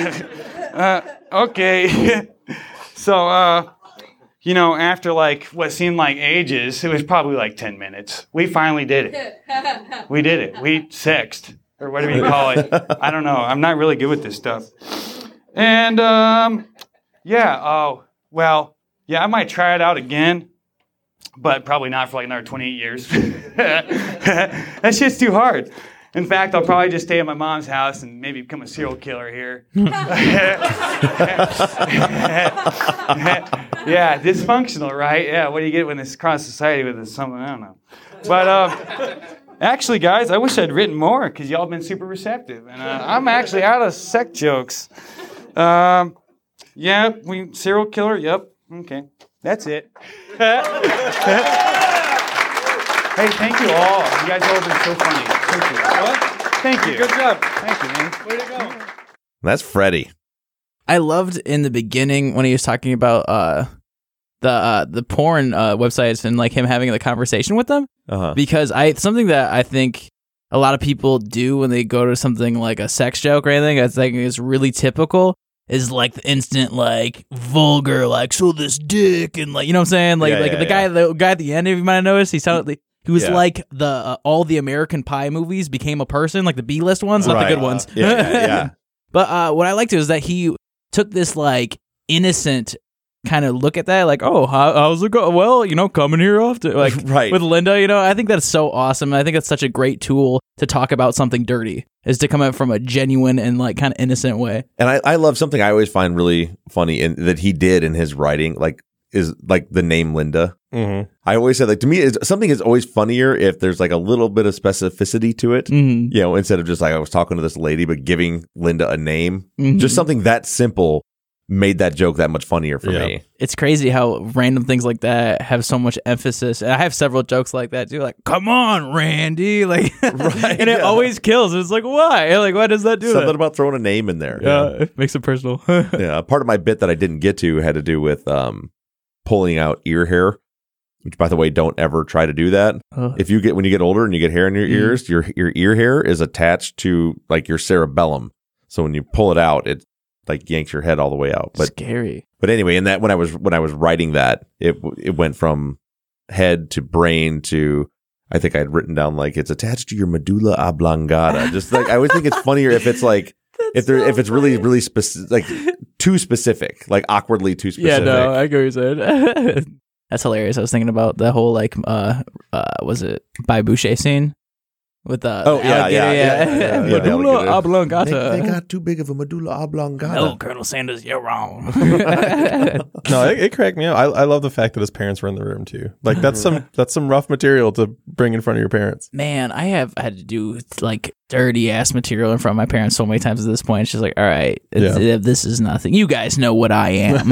Okay. So, after what seemed like ages, it was probably 10 minutes. We finally did it. We did it. We sexed, or whatever you call it. I don't know. I'm not really good with this stuff. And, I might try it out again. but probably not for like another 28 years. That shit's too hard. In fact, I'll probably just stay at my mom's house and maybe become a serial killer here. Yeah, dysfunctional, right? Yeah, what do you get when this cross society with this something? I don't know. But actually, guys, I wish I'd written more because y'all been super receptive. And I'm actually out of sex jokes. Yeah, serial killer, yep. Okay, that's it. Hey, thank you all. You guys all have been so funny. Thank you. What? Thank you. Good job. Thank you, man. Way to go. That's Freddie. I loved in the beginning when he was talking about the porn websites and like him having the conversation with them, because something that I think a lot of people do when they go to something like a sex joke or anything, I think is really typical, is like the instant like vulgar like so this dick and like, you know what I'm saying, the guy at the end, if you might have noticed, he sounded like he was like the all the American Pie movies became a person, like the B-list ones, not the good ones. Yeah. But what I liked was that he took this like innocent kind of look at that, like, oh, how's it go? Well, coming here often, like with Linda, I think that's so awesome. I think that's such a great tool to talk about something dirty, is to come out from a genuine and like kind of innocent way. And I love something I always find really funny and that he did in his writing, is like the name Linda. Mm-hmm. I always said, like, to me, something is always funnier if there's like a little bit of specificity to it. Mm-hmm. Instead of just like I was talking to this lady, but giving Linda a name, just something that simple made that joke that much funnier for me. It's crazy how random things like that have so much emphasis. And I have several jokes like that too, like, come on, Randy, like, and it always kills. It's like, why? Like, why does that do something that? about throwing a name in there? Yeah, it makes it personal. Yeah, part of my bit that I didn't get to had to do with pulling out ear hair, which, by the way, don't ever try to do that. When you get older and you get hair in your ears, your ear hair is attached to like your cerebellum. So when you pull it out, it like yanks your head all the way out. But scary. But anyway, and that when I was writing that, it went from head to brain to, I think I'd written down like it's attached to your medulla oblongata. Just like I always think it's funnier if it's like if it's really specific, like too specific, like awkwardly too specific. Yeah, no, I get what you're saying. That's hilarious. I was thinking about the whole like was it By Boucher scene? With the medulla oblongata. They got too big of a medulla oblongata. No, Colonel Sanders, you're wrong. No, it cracked me up. I love the fact that his parents were in the room too. Like that's some rough material to bring in front of your parents. Man, I have had to do like dirty ass material in front of my parents so many times at this point. It's just like, all right, this is nothing. You guys know what I am.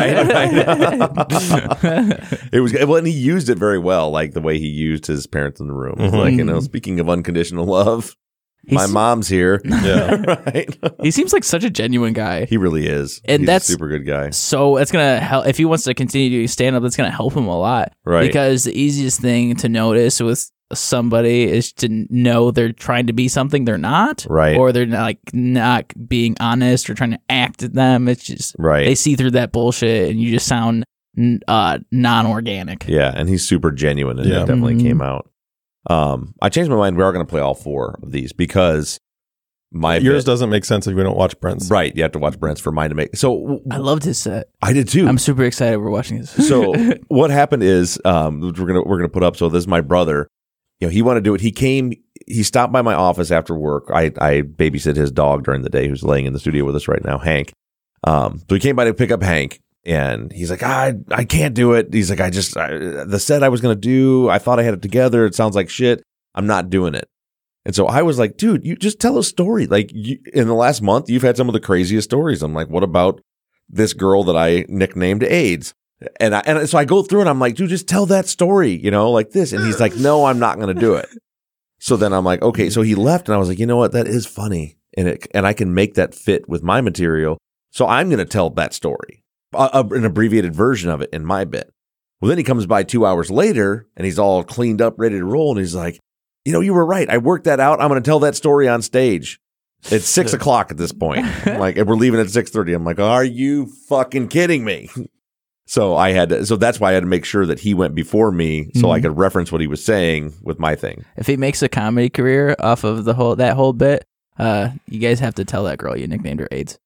It was well, and he used it very well, like the way he used his parents in the room. Mm-hmm. Like, speaking of unconditional love, my mom's here. Yeah, right. He seems like such a genuine guy. He really is, and he's a super good guy. So it's gonna help if he wants to continue to stand up. That's gonna help him a lot, right? Because the easiest thing to notice with somebody is to know they're trying to be something they're not, right? Or they're not being honest or trying to act at them. It's just they see through that bullshit, and you just sound non-organic. Yeah, and he's super genuine, and that definitely came out. I changed my mind. We are going to play all 4 of these because yours doesn't make sense if we don't watch Brent's. Right, you have to watch Brent's for mine to make. So I loved his set. I did too. I'm super excited we're watching this. So what happened is we're gonna put up. So this is my brother. He wanted to do it. He stopped by my office after work. I babysit his dog during the day, who's laying in the studio with us right now, Hank. So he came by to pick up Hank. And he's like, I can't do it. He's like, the set I was going to do, I thought I had it together. It sounds like shit. I'm not doing it. And so I was like, dude, you just tell a story. Like in the last month, you've had some of the craziest stories. I'm like, what about this girl that I nicknamed AIDS? And so I go through and I'm like, dude, just tell that story, like this. And he's like, no, I'm not going to do it. So then I'm like, okay. So he left and I was like, you know what? That is funny. And I can make that fit with my material. So I'm going to tell that story. An abbreviated version of it in my bit. Well, then he comes by 2 hours later and he's all cleaned up, ready to roll. And he's like, you were right. I worked that out. I'm going to tell that story on stage. It's 6 o'clock at this point. Like, and we're leaving at 6:30. I'm like, are you fucking kidding me? So that's why I had to make sure that he went before me so I could reference what he was saying with my thing. If he makes a comedy career off of that whole bit, you guys have to tell that girl you nicknamed her AIDS.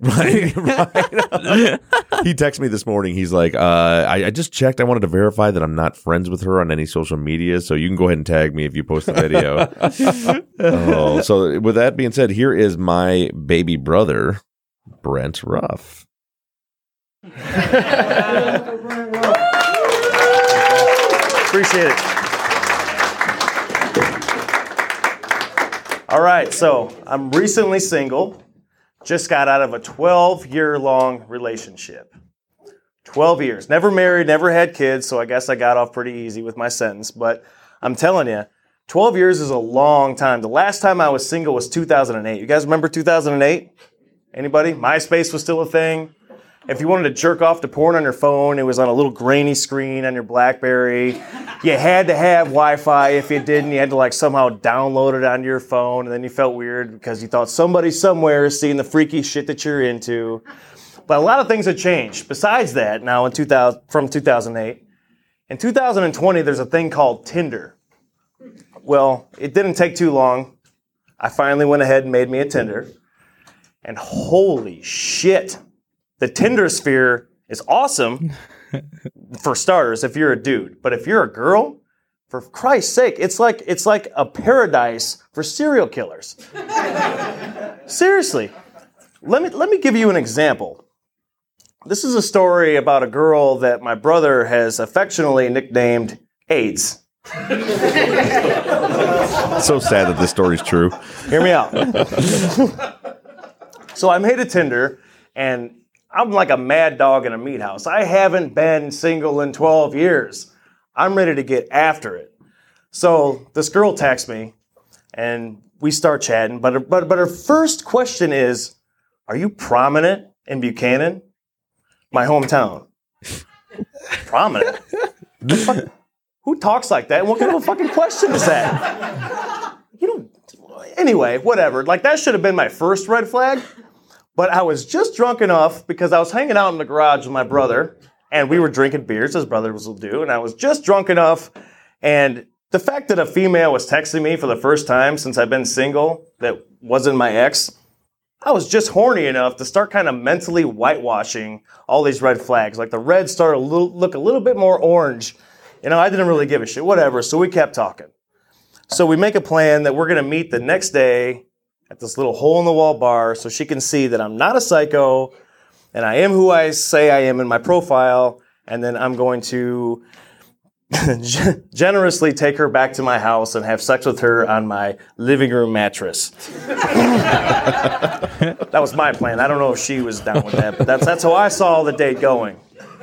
Right. He texted me this morning. He's like, I just checked. I wanted to verify that I'm not friends with her on any social media, so you can go ahead and tag me if you post the video. So with that being said, here is my baby brother, Brent Ruff. Appreciate it. All right, so I'm recently single. Just got out of a 12-year-long relationship. 12 years. Never married, never had kids, so I guess I got off pretty easy with my sentence. But I'm telling you, 12 years is a long time. The last time I was single was 2008. You guys remember 2008? Anybody? MySpace was still a thing. If you wanted to jerk off to porn on your phone, it was on a little grainy screen on your BlackBerry. You had to have Wi-Fi. If you didn't, you had to like somehow download it onto your phone, and then you felt weird because you thought somebody somewhere is seeing the freaky shit that you're into. But a lot of things have changed. Besides that, now from 2008, in 2020, there's a thing called Tinder. Well, it didn't take too long. I finally went ahead and made me a Tinder, and holy shit. The Tinder sphere is awesome, for starters, if you're a dude. But if you're a girl, for Christ's sake, it's like a paradise for serial killers. Seriously. Let me give you an example. This is a story about a girl that my brother has affectionately nicknamed AIDS. So sad that this story's true. Hear me out. So I made a Tinder, and I'm like a mad dog in a meat house. I haven't been single in 12 years. I'm ready to get after it. So this girl texts me, and we start chatting. But her first question is, "Are you prominent in Buchanan, my hometown?" Prominent? Who talks like that? What kind of a fucking question is that? Anyway, whatever. Like, that should have been my first red flag. But I was just drunk enough because I was hanging out in the garage with my brother, and we were drinking beers, as brothers will do, and I was just drunk enough, and the fact that a female was texting me for the first time since I've been single that wasn't my ex, I was just horny enough to start kind of mentally whitewashing all these red flags. Like, the red started to look a little bit more orange. I didn't really give a shit, whatever, so we kept talking. So we make a plan that we're going to meet the next day at this little hole-in-the-wall bar so she can see that I'm not a psycho and I am who I say I am in my profile, and then I'm going to generously take her back to my house and have sex with her on my living room mattress. That was my plan. I don't know if she was down with that, but that's how I saw the date going.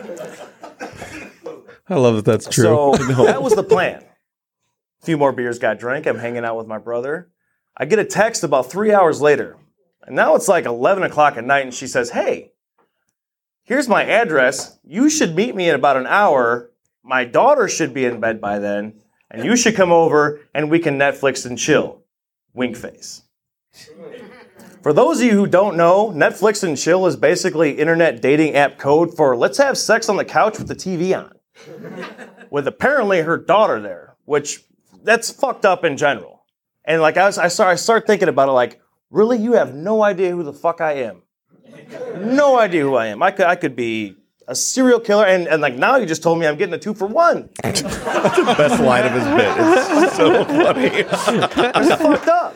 I love that that's true. So that was the plan. A few more beers got drank. I'm hanging out with my brother. I get a text about 3 hours later, and now it's like 11 o'clock at night, and she says, "Hey, here's my address. You should meet me in about an hour. My daughter should be in bed by then, and you should come over, and we can Netflix and chill." Wink face. For those of you who don't know, Netflix and chill is basically internet dating app code for let's have sex on the couch with the TV on. With apparently her daughter there, which that's fucked up in general. And like I start thinking about it, like, really, you have no idea who the fuck I am. No idea who I am. I could be a serial killer, and like now you just told me I'm getting a 2-for-1. That's the best line of his bit. It's so funny. It's fucked up.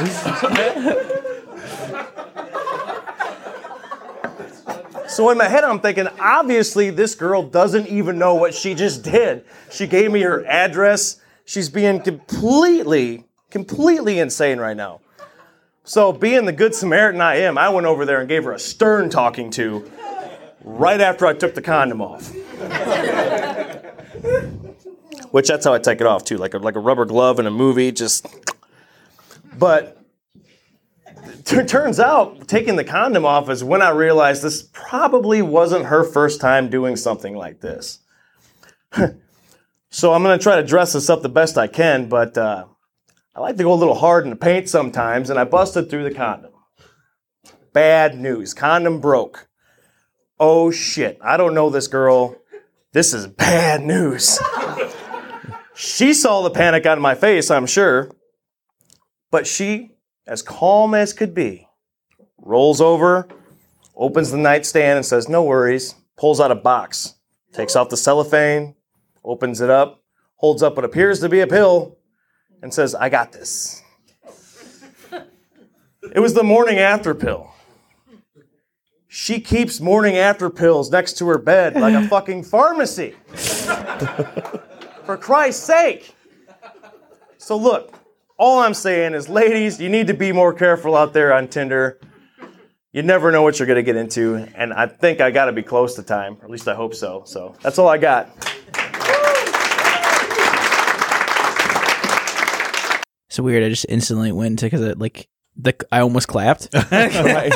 So in my head, I'm thinking, obviously, this girl doesn't even know what she just did. She gave me her address. She's being completely insane right now. So being the good Samaritan I am, I went over there and gave her a stern talking to right after I took the condom off. Which that's how I take it off too, like a rubber glove in a movie, But it turns out taking the condom off is when I realized this probably wasn't her first time doing something like this. So I'm going to try to dress this up the best I can, but I like to go a little hard in the paint sometimes, and I busted through the condom. Bad news. Condom broke. Oh, shit. I don't know this girl. This is bad news. She saw the panic on my face, I'm sure. But she, as calm as could be, rolls over, opens the nightstand and says, no worries, pulls out a box, takes off the cellophane, opens it up, holds up what appears to be a pill, and says, I got this. It was the morning after pill. She keeps morning after pills next to her bed like a fucking pharmacy. For Christ's sake. So look, all I'm saying is, ladies, you need to be more careful out there on Tinder. You never know what you're going to get into, and I think I got to be close to time, or at least I hope so. So that's all I got. So weird. I just instantly went because I almost clapped. right.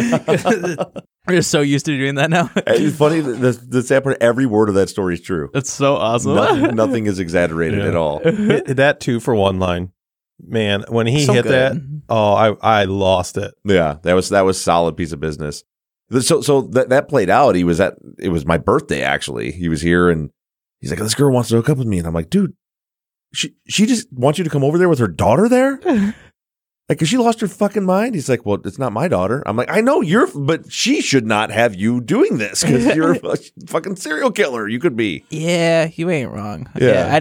We're just so used to doing that now. It's funny. The sad part, every word of that story is true. That's so awesome. Nothing is exaggerated at all. That 2-for-1 line, man. When he So hit good. that, I lost it. Yeah, that was solid piece of business. So that played out. It was my birthday actually. He was here and he's like, this girl wants to hook up with me, and I'm like, dude, she just wants you to come over there with her daughter there. Like, has she lost her fucking mind? He's like, well, it's not my daughter. I'm like, I know but she should not have you doing this because you're a fucking serial killer. You could be. Yeah, you ain't wrong. Yeah.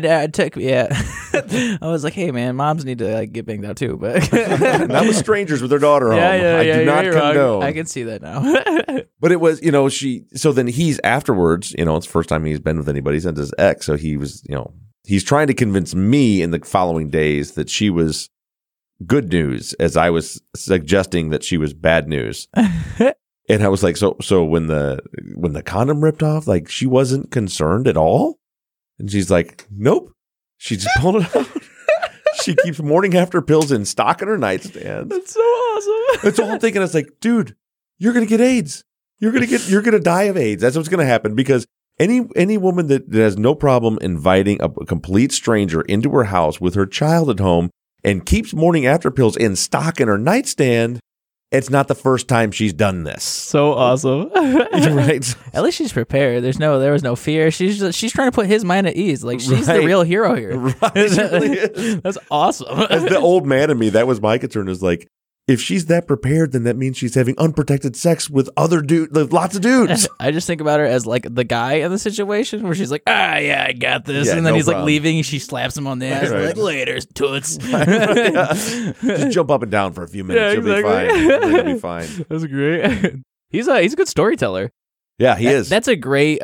I was like, hey, man, moms need to get banged out too. But not with strangers with their daughter home. I do not condone. I can see that now. But it was, so then he's afterwards, it's the first time he's been with anybody since his ex. So he was, he's trying to convince me in the following days that she was good news, as I was suggesting that she was bad news. And I was like, so when the condom ripped off, like, she wasn't concerned at all? And she's like, nope. She just pulled it out. She keeps morning after pills in stock in her nightstand. That's so awesome. That's all I'm thinking. I was like, dude, you're gonna get AIDS. You're gonna die of AIDS. That's what's gonna happen, because any woman that has no problem inviting a complete stranger into her house with her child at home and keeps morning after pills in stock in her nightstand, it's not the first time she's done this. So awesome. Right. At least she's prepared. There was no fear. She's trying to put his mind at ease. Like, she's the real hero here. Right. She really is. That's awesome. As the old man in me, that was my concern, is like, if she's that prepared, then that means she's having unprotected sex with other lots of dudes. I just think about her as like the guy in the situation where she's like, yeah, I got this. Yeah, and then no he's problem. like leaving. She slaps him on the ass. Right. Like, later, toots. Yeah. Just jump up and down for a few minutes. Yeah, You'll be fine. You'll be fine. That's great. He's a good storyteller. Yeah, he is. That's a great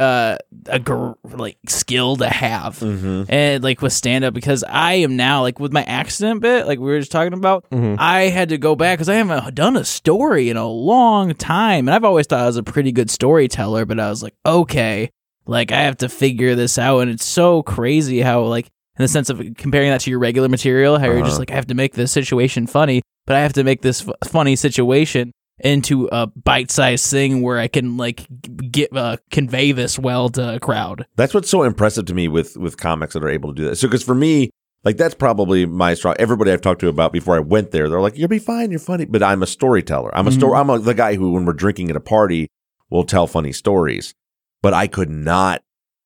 skill to have. Mm-hmm. And like with stand up, because I am now, like, with my accident bit, like we were just talking about, I had to go back because I haven't done a story in a long time. And I've always thought I was a pretty good storyteller, but I was like, okay, like, I have to figure this out. And it's so crazy how, like, in the sense of comparing that to your regular material, how you're just like, I have to make this situation funny, but I have to make this funny situation into a bite-sized thing where I can like convey this well to a crowd. That's what's so impressive to me with comics that are able to do that. So, because for me, like, that's probably my strong. Everybody I've talked to about before I went there, they're like, "You'll be fine, you're funny." But I'm a storyteller. I'm the guy who, when we're drinking at a party, will tell funny stories. But I could not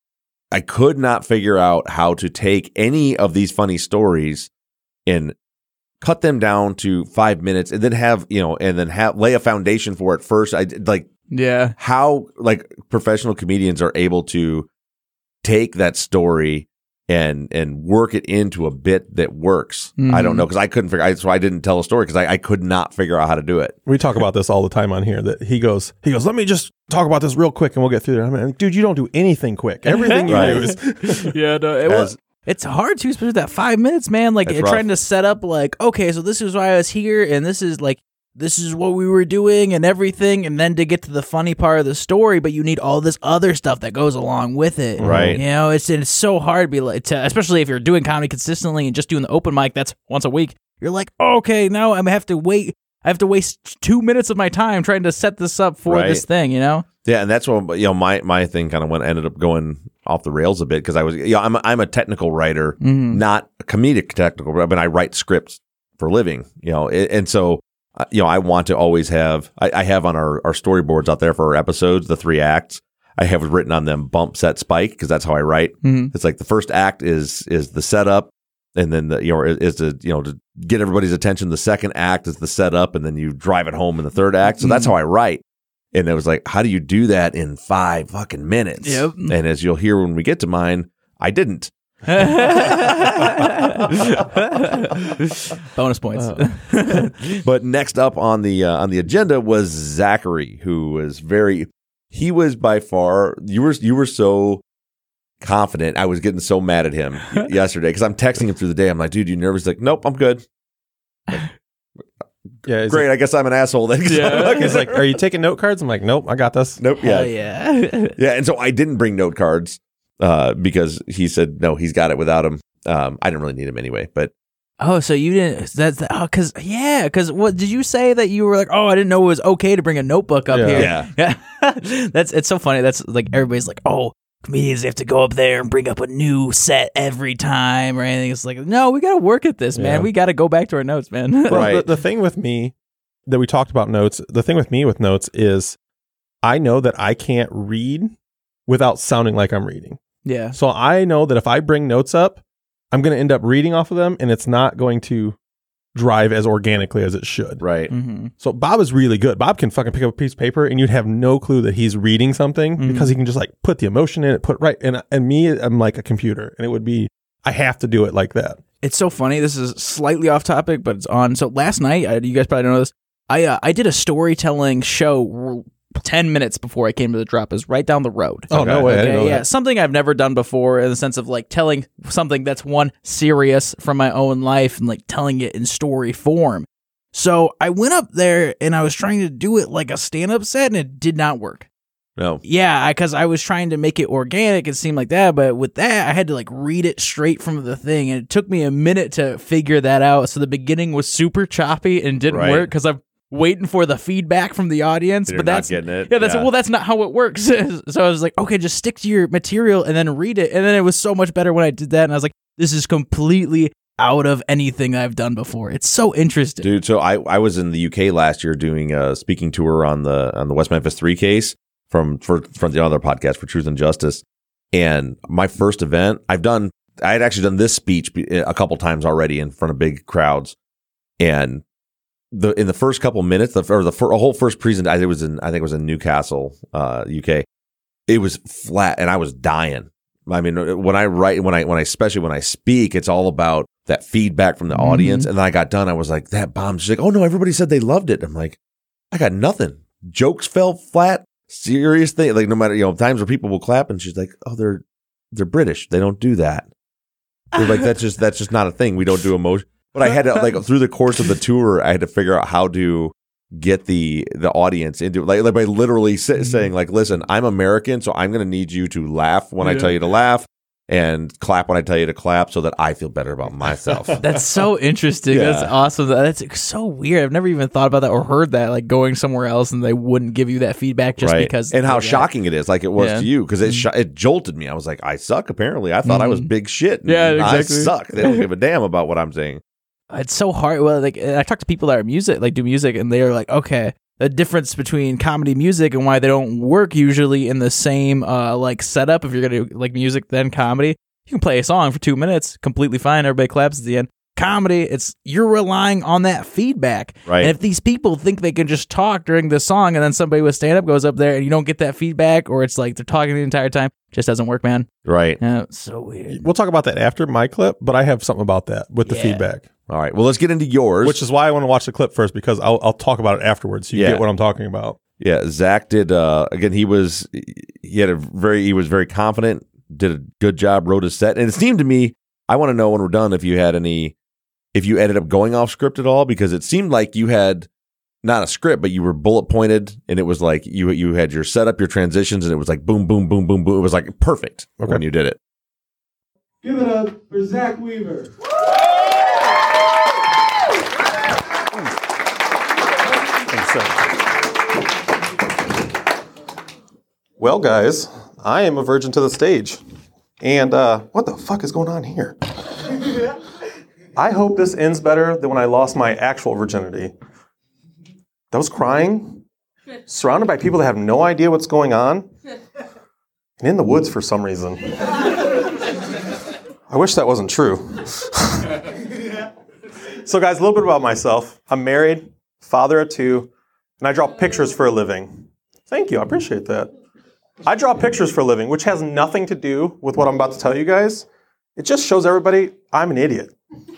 figure out how to take any of these funny stories and cut them down to 5 minutes, and then lay a foundation for it first. How like professional comedians are able to take that story and work it into a bit that works. I don't know, because I couldn't figure. So I didn't tell a story because I could not figure out how to do it. We talk about this all the time on here. That he goes, let me just talk about this real quick, and we'll get through there. I'm like, dude, you don't do anything quick. Everything you do is yeah. No, it was. It's hard to, especially that 5 minutes, man. Like, trying to set up, like, okay, so this is why I was here, and this is what we were doing and everything, and then to get to the funny part of the story, but you need all this other stuff that goes along with it. Right. You know, it's so hard to be like, especially if you're doing comedy consistently and just doing the open mic that's once a week. You're like, okay, now I have to waste 2 minutes of my time trying to set this up for this thing, you know? Yeah, and that's what my thing kind of ended up going off the rails a bit, because I was I'm a technical writer, not a comedic technical writer, but I write scripts for a living, and so I want to always have I have on our storyboards out there for our episodes, the 3 acts. I have written on them bump, set, spike, because that's how I write. It's like the first act is the setup, and then to get everybody's attention. The second act is the setup, and then you drive it home in the third act. So that's how I write. And it was like, how do you do that in 5 fucking minutes? Yep. And as you'll hear when we get to mine, I didn't. Bonus points. But next up on the agenda was Zachary, who was he was by far, you were so confident. I was getting so mad at him yesterday because I'm texting him through the day. I'm like, dude, you nervous? He's like, nope, I'm good. Yeah, great. Like, I guess I'm an asshole then. Yeah. He's like, are you taking note cards? I'm like, nope, I got this. Nope. Yeah. Yeah. Yeah. And so I didn't bring note cards because he said, no, he's got it without him. I didn't really need him anyway, but. Oh, so you didn't, because what did you say that you were like, oh, I didn't know it was okay to bring a notebook up here. Yeah. It's so funny. That's like, everybody's like, oh, comedians have to go up there and bring up a new set every time or anything. It's like, no, we got to work at this, man. Yeah. We got to go back to our notes, man. Well, the thing with me that we talked about notes, the thing with me with notes is I know that I can't read without sounding like I'm reading. Yeah. So I know that if I bring notes up, I'm going to end up reading off of them and it's not going to drive as organically as it should. Right. Mm-hmm. So Bob is really good. Bob can fucking pick up a piece of paper and you'd have no clue that he's reading something because he can just like put the emotion in it, put right. And me, I'm like a computer and it would be, I have to do it like that. It's so funny. This is slightly off topic, but it's on. So last night, you guys probably don't know this. I did a storytelling show 10 minutes before I came to the drop. Is right down the road. Oh, no way. I didn't know that. Something I've never done before in the sense of like telling something that's one serious from my own life and like telling it in story form. So I went up there and I was trying to do it like a stand-up set and it did not work. No. Yeah, because I was trying to make it organic. It seemed like that, but with that, I had to like read it straight from the thing, and it took me a minute to figure that out. So the beginning was super choppy and didn't work because I'm waiting for the feedback from the audience. You're but that's not getting it. Yeah, that's not how it works. So I was like, okay, just stick to your material and then read it. And then it was so much better when I did that. And I was like, this is completely out of anything I've done before. It's so interesting, dude. So I was in the UK last year doing a speaking tour on the West Memphis 3 case. From the other podcast for Truth and Justice. And my first event, I had actually done this speech a couple times already in front of big crowds. And in the first couple minutes, the whole first presentation, I think it was in Newcastle, UK. It was flat and I was dying. I mean, when I write, especially when I speak, it's all about that feedback from the audience. And then I got done. I was like, that bombed. She's like, oh no, everybody said they loved it. I'm like, I got nothing. Jokes fell flat. Serious thing, like no matter, times where people will clap and she's like, oh, they're British, they don't do that. They're like, that's just not a thing. We don't do emotion. But I had to, like, through the course of the tour, I had to figure out how to get the audience into it, like by literally saying like, listen, I'm American, so I'm going to need you to laugh when I tell you to laugh and clap when I tell you to clap so that I feel better about myself. That's so interesting. Yeah. That's awesome. That's so weird. I've never even thought about that or heard that, like going somewhere else and they wouldn't give you that feedback just because. And how shocking it is, like it was to you, because it jolted me. I was like, I suck, apparently. I thought I was big shit. Yeah, exactly. I suck. They don't give a damn about what I'm saying. It's so hard. Well, like I talk to people that are do music, and they're like, okay, the difference between comedy music and why they don't work usually in the same like setup. If you're gonna do like music then comedy, you can play a song for 2 minutes, completely fine. Everybody claps at the end. Comedy, you're relying on that feedback. Right. And if these people think they can just talk during the song, and then somebody with stand up goes up there and you don't get that feedback, or it's like they're talking the entire time, just doesn't work, man. Right. Yeah, it's so weird. We'll talk about that after my clip, but I have something about that with the feedback. All right. Well, let's get into yours. Which is why I want to watch the clip first, because I'll talk about it afterwards so you get what I'm talking about. Yeah. Zach did, again, he was very confident, did a good job, wrote his set. And it seemed to me, I want to know when we're done if you ended up going off script at all, because it seemed like you had not a script, but you were bullet pointed, and it was like you had your setup, your transitions, and it was like boom, boom, boom, boom, boom. It was like perfect when you did it. Give it up for Zach Weaver. Well, guys, I am a virgin to the stage. And what the fuck is going on here? I hope this ends better than when I lost my actual virginity. I was crying, surrounded by people that have no idea what's going on, and in the woods for some reason. I wish that wasn't true. So, guys, a little bit about myself. I'm married, father of 2, and I draw pictures for a living. Thank you. I appreciate that. I draw pictures for a living, which has nothing to do with what I'm about to tell you guys. It just shows everybody I'm an idiot.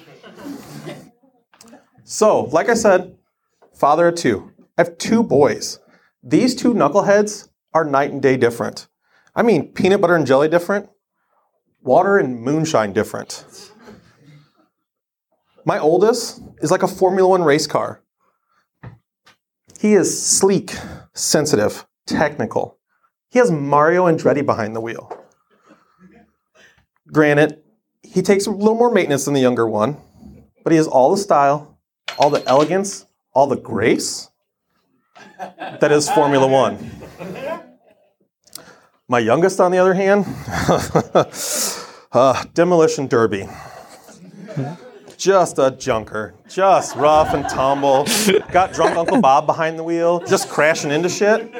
So, like I said, father of two. I have 2 boys. These 2 knuckleheads are night and day different. I mean, peanut butter and jelly different. Water and moonshine different. My oldest is like a Formula One race car. He is sleek, sensitive, technical. He has Mario Andretti behind the wheel. Granted, he takes a little more maintenance than the younger one, but he has all the style, all the elegance, all the grace that is Formula One. My youngest, on the other hand, demolition derby. Just a junker. Just rough and tumble. Got drunk Uncle Bob behind the wheel. Just crashing into shit.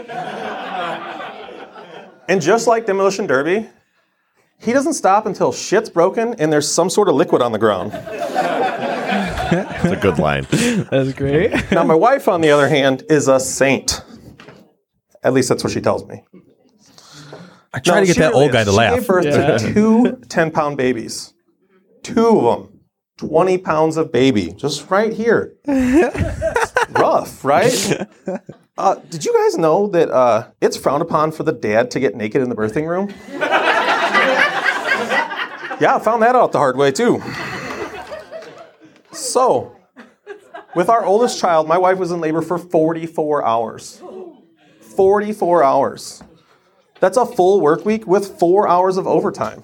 And just like demolition derby, he doesn't stop until shit's broken and there's some sort of liquid on the ground. That's a good line. That's great. Now, my wife, on the other hand, is a saint. At least that's what she tells me. I try to get that old guy to laugh. She gave birth to 2 10-pound babies. 2 of them. 20 pounds of baby. Just right here. Rough, right? Did you guys know that it's frowned upon for the dad to get naked in the birthing room? Yeah, I found that out the hard way, too. So, with our oldest child, my wife was in labor for 44 hours. 44 hours. That's a full work week with 4 hours of overtime.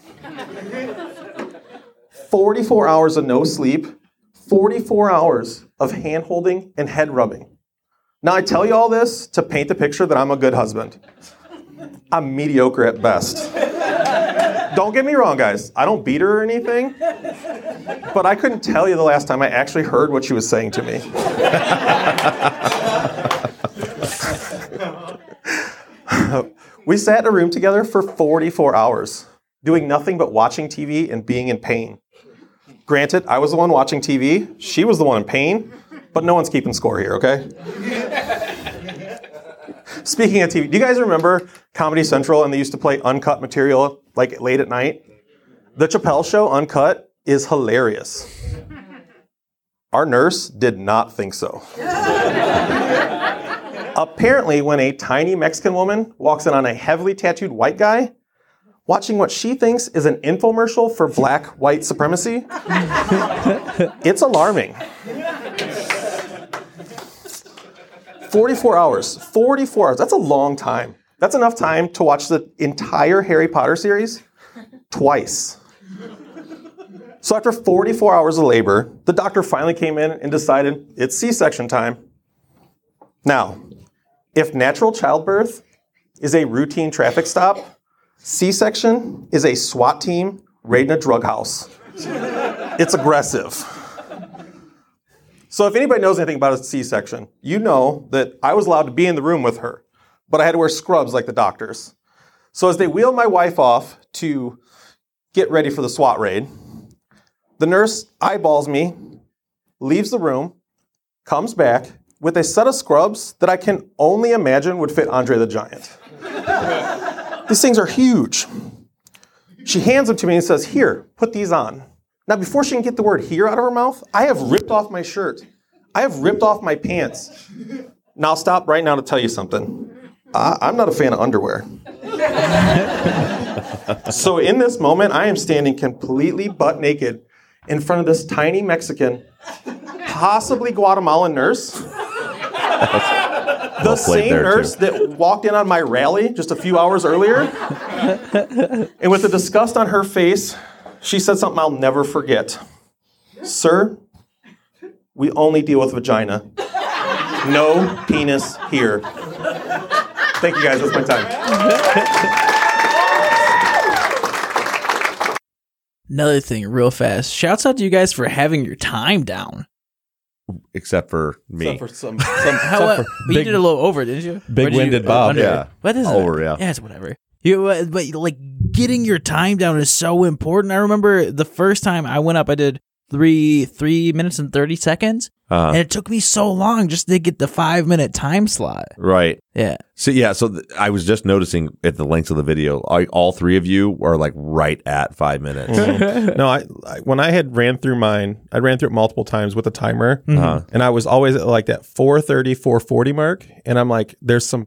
44 hours of no sleep, 44 hours of hand-holding and head rubbing. Now, I tell you all this to paint the picture that I'm a good husband. I'm mediocre at best. Don't get me wrong, guys. I don't beat her or anything, but I couldn't tell you the last time I actually heard what she was saying to me. We sat in a room together for 44 hours, doing nothing but watching TV and being in pain. Granted, I was the one watching TV. She was the one in pain, but no one's keeping score here, okay? Speaking of TV, do you guys remember Comedy Central and they used to play uncut material like late at night? The Chappelle Show, Uncut, is hilarious. Our nurse did not think so. Apparently, when a tiny Mexican woman walks in on a heavily tattooed white guy, watching what she thinks is an infomercial for black white supremacy, it's alarming. 44 hours. 44 hours. That's a long time. That's enough time to watch the entire Harry Potter series twice. So after 44 hours of labor, the doctor finally came in and decided it's C-section time. Now, if natural childbirth is a routine traffic stop, C-section is a SWAT team raiding a drug house. It's aggressive. So if anybody knows anything about a C-section, you know that I was allowed to be in the room with her, but I had to wear scrubs like the doctors. So as they wheeled my wife off to get ready for the SWAT raid, the nurse eyeballs me, leaves the room, comes back with a set of scrubs that I can only imagine would fit Andre the Giant. These things are huge. She hands them to me and says, "Here, put these on." Now, before she can get the word "here" out of her mouth, I have ripped off my shirt. I have ripped off my pants. Now, I'll stop right now to tell you something. I'm not a fan of underwear. So in this moment, I am standing completely butt naked in front of this tiny Mexican, possibly Guatemalan nurse. The same nurse that walked in on my rally just a few hours earlier. And with the disgust on her face, she said something I'll never forget. "Sir, we only deal with vagina. No penis here." Thank you guys, that's my time. Another thing, real fast. Shouts out to you guys for having your time down. Except for me. Except for some you did a little over, didn't you? Big-winded Bob. Yeah. What is over, it? yeah. Yeah, it's whatever. But like getting your time down is so important. I remember the first time I went up, I did 3 minutes and 30 seconds. And it took me so long just to get the 5-minute time slot. Right. Yeah. So I was just noticing at the lengths of the video, all three of you are like right at 5 minutes. No, I when I had ran through mine, I ran through it multiple times with a timer, and I was always at like that 4:30, 4:40 mark, and I'm like, there's some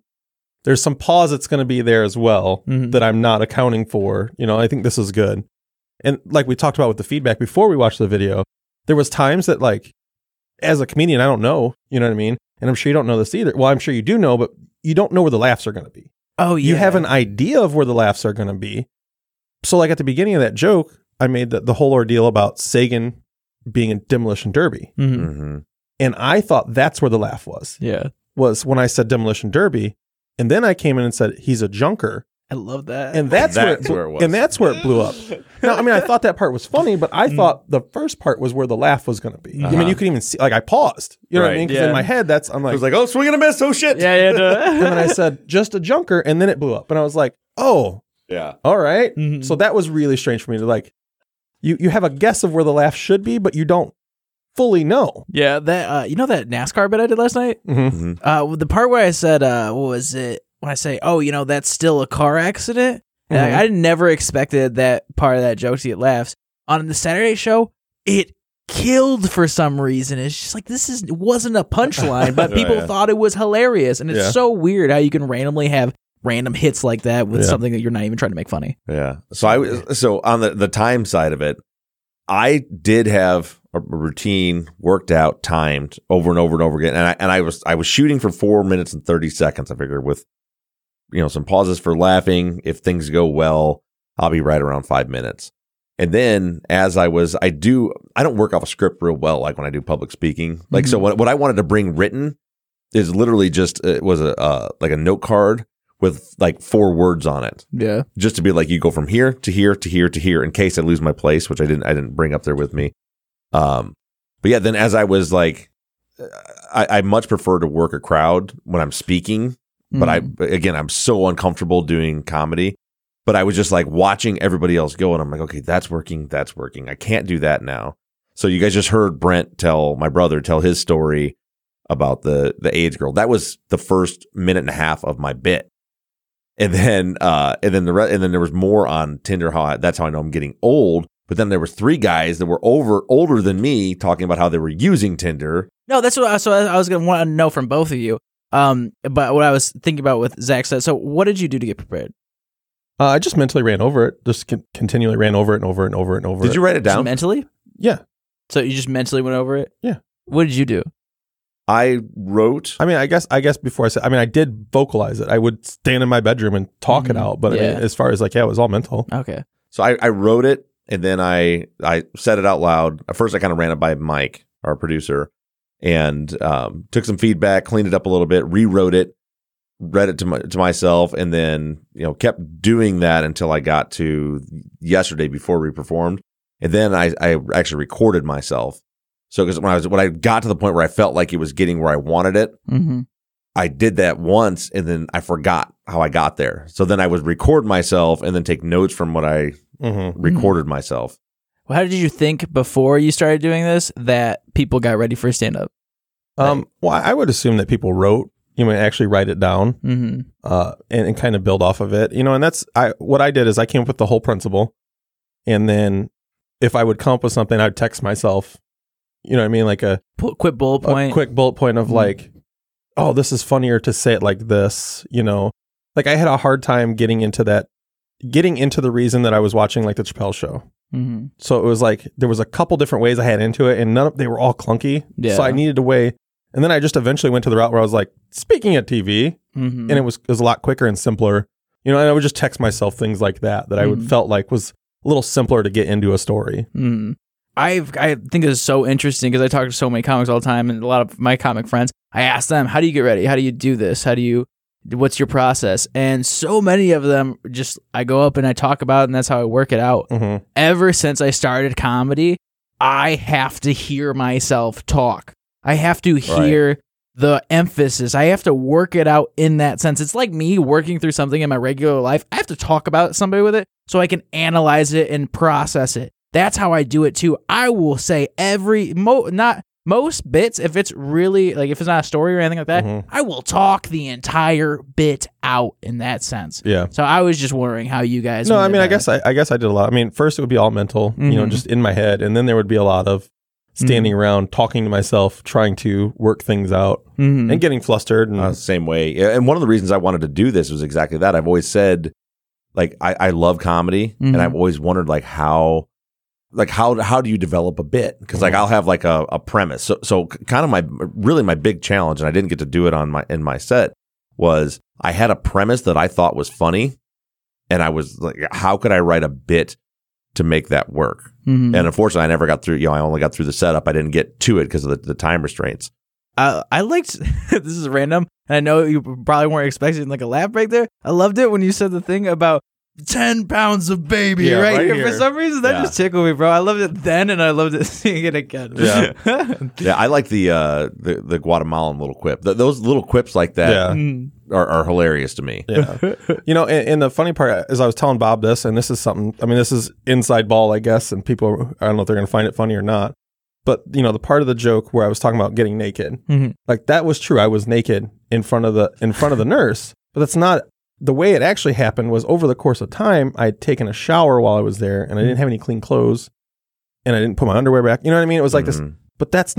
pause that's going to be there as well that I'm not accounting for. I think this is good. And like we talked about with the feedback before we watched the video, there was times that like, as a comedian, I don't know, you know what I mean? And I'm sure you don't know this either. Well, I'm sure you do know, but you don't know where the laughs are going to be. Oh, yeah. You have an idea of where the laughs are going to be. So like at the beginning of that joke, I made the whole ordeal about Sagan being in Demolition Derby. And I thought that's where the laugh was. Yeah. Was when I said Demolition Derby. And then I came in and said, he's a junker. I love that. And that's where it was. And that's where it blew up. No, I mean, I thought that part was funny, but I thought the first part was where the laugh was going to be. I mean, you could even see, like, I paused. You know what I mean? Because in my head, I'm like, I was like, oh, swing and a miss. Oh, shit. Yeah. And then I said, just a junker. And then it blew up. And I was like, oh, yeah. All right. So that was really strange for me to like, you have a guess of where the laugh should be, but you don't fully know. Yeah. That, that NASCAR bit I did last night? The part where I said, what was it? When I say, oh, that's still a car accident. I never expected that part of that joke to get laughs. On the Saturday show, it killed for some reason. It's just like, it wasn't a punchline, but people thought it was hilarious. And it's so weird how you can randomly have random hits like that with something that you're not even trying to make funny. Yeah. So on the time side of it, I did have a routine worked out, timed over and over and over again. And I was shooting for 4 minutes and 30 seconds, I figured, with some pauses for laughing. If things go well, I'll be right around 5 minutes. And then as I don't work off a script real well, like when I do public speaking. Like, so what I wanted to bring written is literally just, it was like a note card with like 4 words on it. Yeah. Just to be like, you go from here to here to here to here in case I lose my place, which I didn't bring up there with me. But yeah, then as I was like, I much prefer to work a crowd when I'm speaking. But I'm so uncomfortable doing comedy. But I was just like watching everybody else go, and I'm like, okay, that's working. I can't do that now. So you guys just heard my brother tell his story about the AIDS girl. That was the first minute and a half of my bit, and then there was more on Tinder. That's how I know I'm getting old. But then there was 3 guys that were older than me talking about how they were using Tinder. No, that's what I was going to want to know from both of you. But what I was thinking about with Zach said, so what did you do to get prepared? I just mentally ran over it. Just continually ran over it and over and over and over. Did you write it down? Just mentally? Yeah. So you just mentally went over it? Yeah. What did you do? I wrote. I mean, I guess before I said, I did vocalize it. I would stand in my bedroom and talk it out. But I mean, as far as like, it was all mental. Okay. So I wrote it, and then I said it out loud. At first, I kind of ran it by Mike, our producer, and took some feedback, cleaned it up a little bit, rewrote it, read it to myself, and then kept doing that until I got to yesterday before we performed, and then I actually recorded myself. So because when I got to the point where I felt like it was getting where I wanted it, I did that once, and then I forgot how I got there. So then I would record myself and then take notes from what I recorded myself. Well, how did you think before you started doing this that people got ready for stand-up? Well, I would assume that people wrote, actually write it down and kind of build off of it. And that's what I did is I came up with the whole principle. And then if I would come up with something, I'd text myself, like a quick bullet point of like, oh, this is funnier to say it like this, like I had a hard time getting into the reason that I was watching like the Chappelle Show. So it was like there was a couple different ways I had into it, and they were all clunky. Yeah. So I needed a way, and then I just eventually went to the route where I was like, speaking of TV, and it was a lot quicker and simpler. And I would just text myself things like that I would felt like was a little simpler to get into a story. I think this is so interesting because I talk to so many comics all the time, and a lot of my comic friends, I ask them, how do you get ready? How do you do this? What's your process? And so many of them I go up and I talk about it, and that's how I work it out. Ever since I started comedy, I have to hear myself talk. I have to hear the emphasis. I have to work it out in that sense. It's like me working through something in my regular life. I have to talk about somebody with it so I can analyze it and process it. That's how I do it too. I will say most bits, if it's really like if it's not a story or anything like that, I will talk the entire bit out in that sense. Yeah. So I was just wondering how you guys. No, I mean, I guess I did a lot. I mean, first it would be all mental, just in my head, and then there would be a lot of standing around, talking to myself, trying to work things out, and getting flustered. And same way. And one of the reasons I wanted to do this was exactly that. I've always said, like, I love comedy, and I've always wondered, like, how do you develop a bit? Because like I'll have like a premise. So kind of my big challenge, and I didn't get to do it in my set, was I had a premise that I thought was funny, and I was like, how could I write a bit to make that work? And unfortunately, I never got through. I only got through the setup. I didn't get to it because of the time restraints. I liked this is random, and I know you probably weren't expecting like a laugh break there. I loved it when you said the thing about 10 pounds of baby right here. For some reason, that just tickled me, bro. I loved it then, and I loved it seeing it again. Yeah, I like the Guatemalan little quip. Those little quips like that are hilarious to me. Yeah, and the funny part is I was telling Bob this, and this is something. I mean, this is inside ball, I guess, and people, I don't know if they're going to find it funny or not. But the part of the joke where I was talking about getting naked, like that was true. I was naked in front of the nurse, but that's not. The way it actually happened was over the course of time, I had taken a shower while I was there, and I didn't have any clean clothes, and I didn't put my underwear back. You know what I mean? It was like this, but that's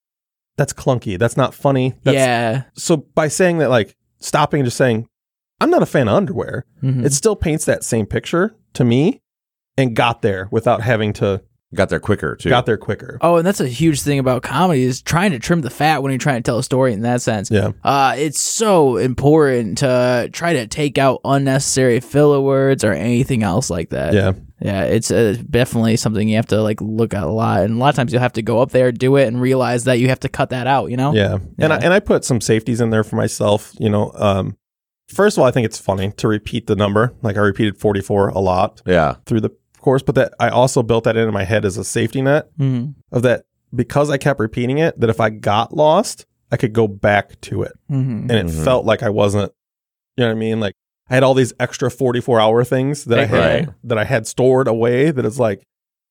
clunky. That's not funny. So by saying that, like stopping and just saying, I'm not a fan of underwear, it still paints that same picture to me, and got there without having to. Got there quicker, too. Oh, and that's a huge thing about comedy is trying to trim the fat when you're trying to tell a story in that sense. Yeah. It's so important to try to take out unnecessary filler words or anything else like that. Yeah. Yeah, it's definitely something you have to like look at a lot. And a lot of times you'll have to go up there, do it, and realize that you have to cut that out, Yeah. And I put some safeties in there for myself, First of all, I think it's funny to repeat the number. Like I repeated 44 a lot through the course, but that I also built that into my head as a safety net of that, because I kept repeating it, that if I got lost, I could go back to it. And it felt like I wasn't, you know what I mean? Like I had all these extra 44-hour things that I had stored away that it's like,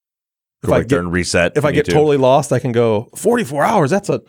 go back there and reset. If I get totally lost, I can go 44 hours. That's so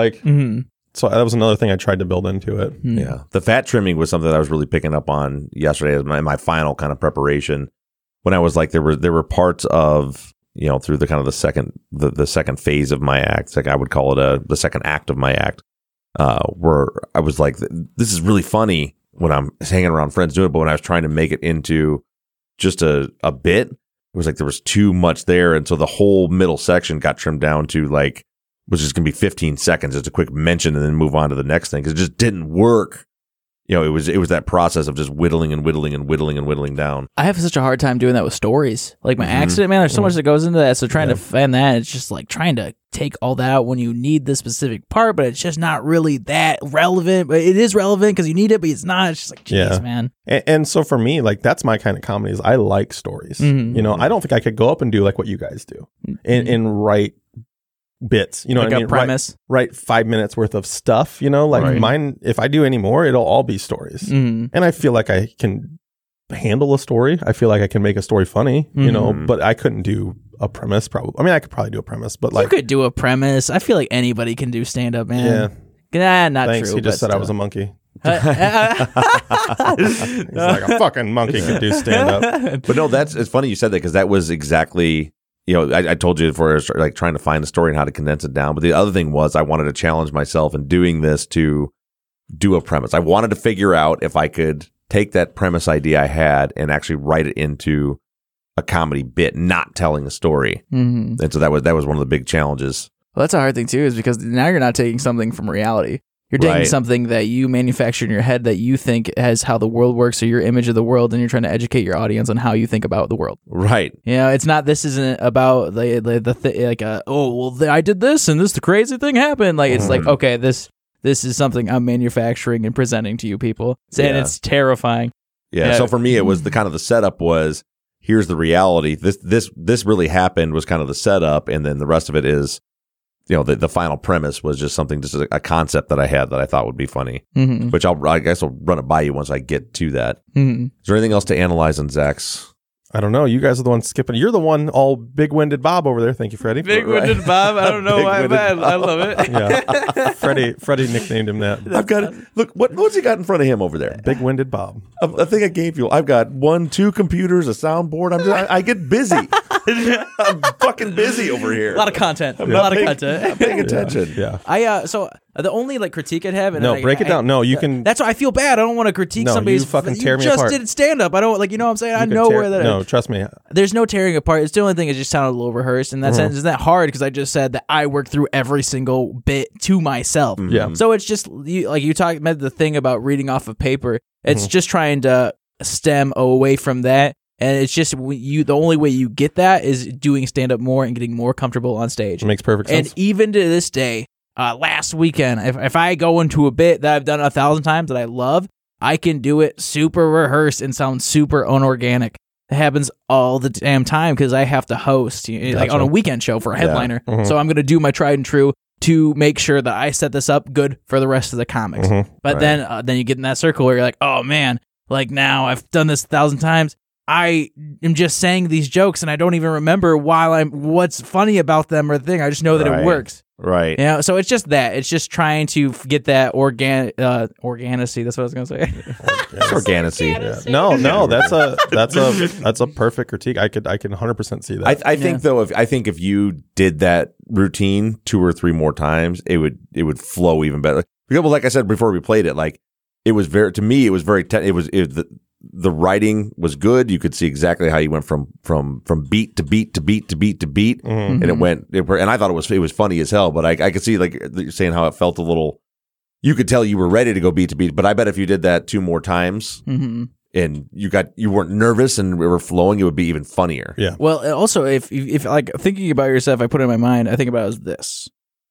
that was another thing I tried to build into it. Yeah. The fat trimming was something that I was really picking up on yesterday as my final kind of preparation. When I was like, there were parts of, through the kind of the second phase of my act, like I would call it the second act of my act, where I was like, this is really funny when I'm hanging around friends doing it, but when I was trying to make it into just a bit, it was like there was too much there, and so the whole middle section got trimmed down to like, was just going to be 15 seconds, just a quick mention, and then move on to the next thing, because it just didn't work. It was that process of just whittling and whittling and whittling and whittling down. I have such a hard time doing that with stories. Like my accident, man, there's so much that goes into that. So trying to find that, it's just like trying to take all that out when you need the specific part, but it's just not really that relevant. But it is relevant because you need it, but it's not. It's just like, geez, man. And so for me, like that's my kind of comedy is I like stories. I don't think I could go up and do like what you guys do and write bits, like what I mean? Premise, write 5 minutes worth of stuff, mine, if I do any more, it'll all be stories. And I feel like I can handle a story. I feel like I can make a story funny, but I couldn't do a premise probably. I mean, I could probably do a premise, but like you could do a premise. I feel like anybody can do stand up, man. Not Thanks. true. He just said I was a monkey. He's like a fucking monkey could do stand up. But no, it's funny you said that, because that was exactly, I told you before, like trying to find the story and how to condense it down. But the other thing was I wanted to challenge myself in doing this to do a premise. I wanted to figure out if I could take that premise idea I had and actually write it into a comedy bit, not telling a story. And so that was one of the big challenges. Well, that's a hard thing too, is because now you're not taking something from reality. You're taking something that you manufacture in your head that you think has how the world works or your image of the world, and you're trying to educate your audience on how you think about the world. Right. It's not, this isn't about I did this and the crazy thing happened. Like, it's like, okay, this is something I'm manufacturing and presenting to you people. And it's terrifying. Yeah. So for me, it was the setup was, here's the reality. This really happened was kind of the setup. And then the rest of it is, the final premise was just something, just a concept that I had that I thought would be funny, which I guess I'll run it by you once I get to that. Is there anything else to analyze on Zach's I don't know. You guys are the ones skipping. You're the one all big-winded Bob over there. Thank you, Freddie. Big-winded Bob. I don't know why, but I love it. Yeah, Freddie nicknamed him that. I've got look. What's he got in front of him over there? Big-winded Bob. I think I gave you. I've got 2 computers, a soundboard. I get busy. I'm fucking busy over here. A lot of content. I'm paying attention. Yeah. So the only critique I'd have. No, break it down. No, you can. That's why I feel bad. I don't want to critique somebody's. You fucking tear me just apart. did stand up. I don't you know what I'm saying. I know where that. No, trust me. There's no tearing apart. It's the only thing that just sounded a little rehearsed, and that sense isn't that hard because I just said that I work through every single bit to myself. Yeah. So it's just you talked about the thing about reading off of paper. It's just trying to stem away from that. And it's just the only way you get that is doing stand up more and getting more comfortable on stage. It makes perfect sense. And even to this day, last weekend, if I go into a bit that I've done 1,000 times that I love, I can do it super rehearsed and sound super unorganic. It happens all the damn time because I have to host like on a weekend show for a headliner. Yeah. So I'm going to do my tried and true to make sure that I set this up good for the rest of the comics. But then you get in that circle where you're like, oh man, like now I've done this 1,000 times. I am just saying these jokes and I don't even remember what's funny about them or the thing. I just know that it works. Right. You know, so it's just that. It's just trying to get that organicity. That's what I was going to say. It's organicity. Yeah. No, that's a perfect critique. I can 100% see that. I think though, if you did that routine 2 or 3 more times, it would flow even better. Well, like I said before we played it, like it was very the writing was good. You could see exactly how you went from beat to beat to beat to beat to beat, and and I thought it was funny as hell. But I could see like you're saying how it felt a little. You could tell you were ready to go beat to beat. But I bet if you did that 2 more times, and you weren't nervous and we were flowing, it would be even funnier. Yeah. Well, also if like thinking about yourself, I put it in my mind. I think about it as this,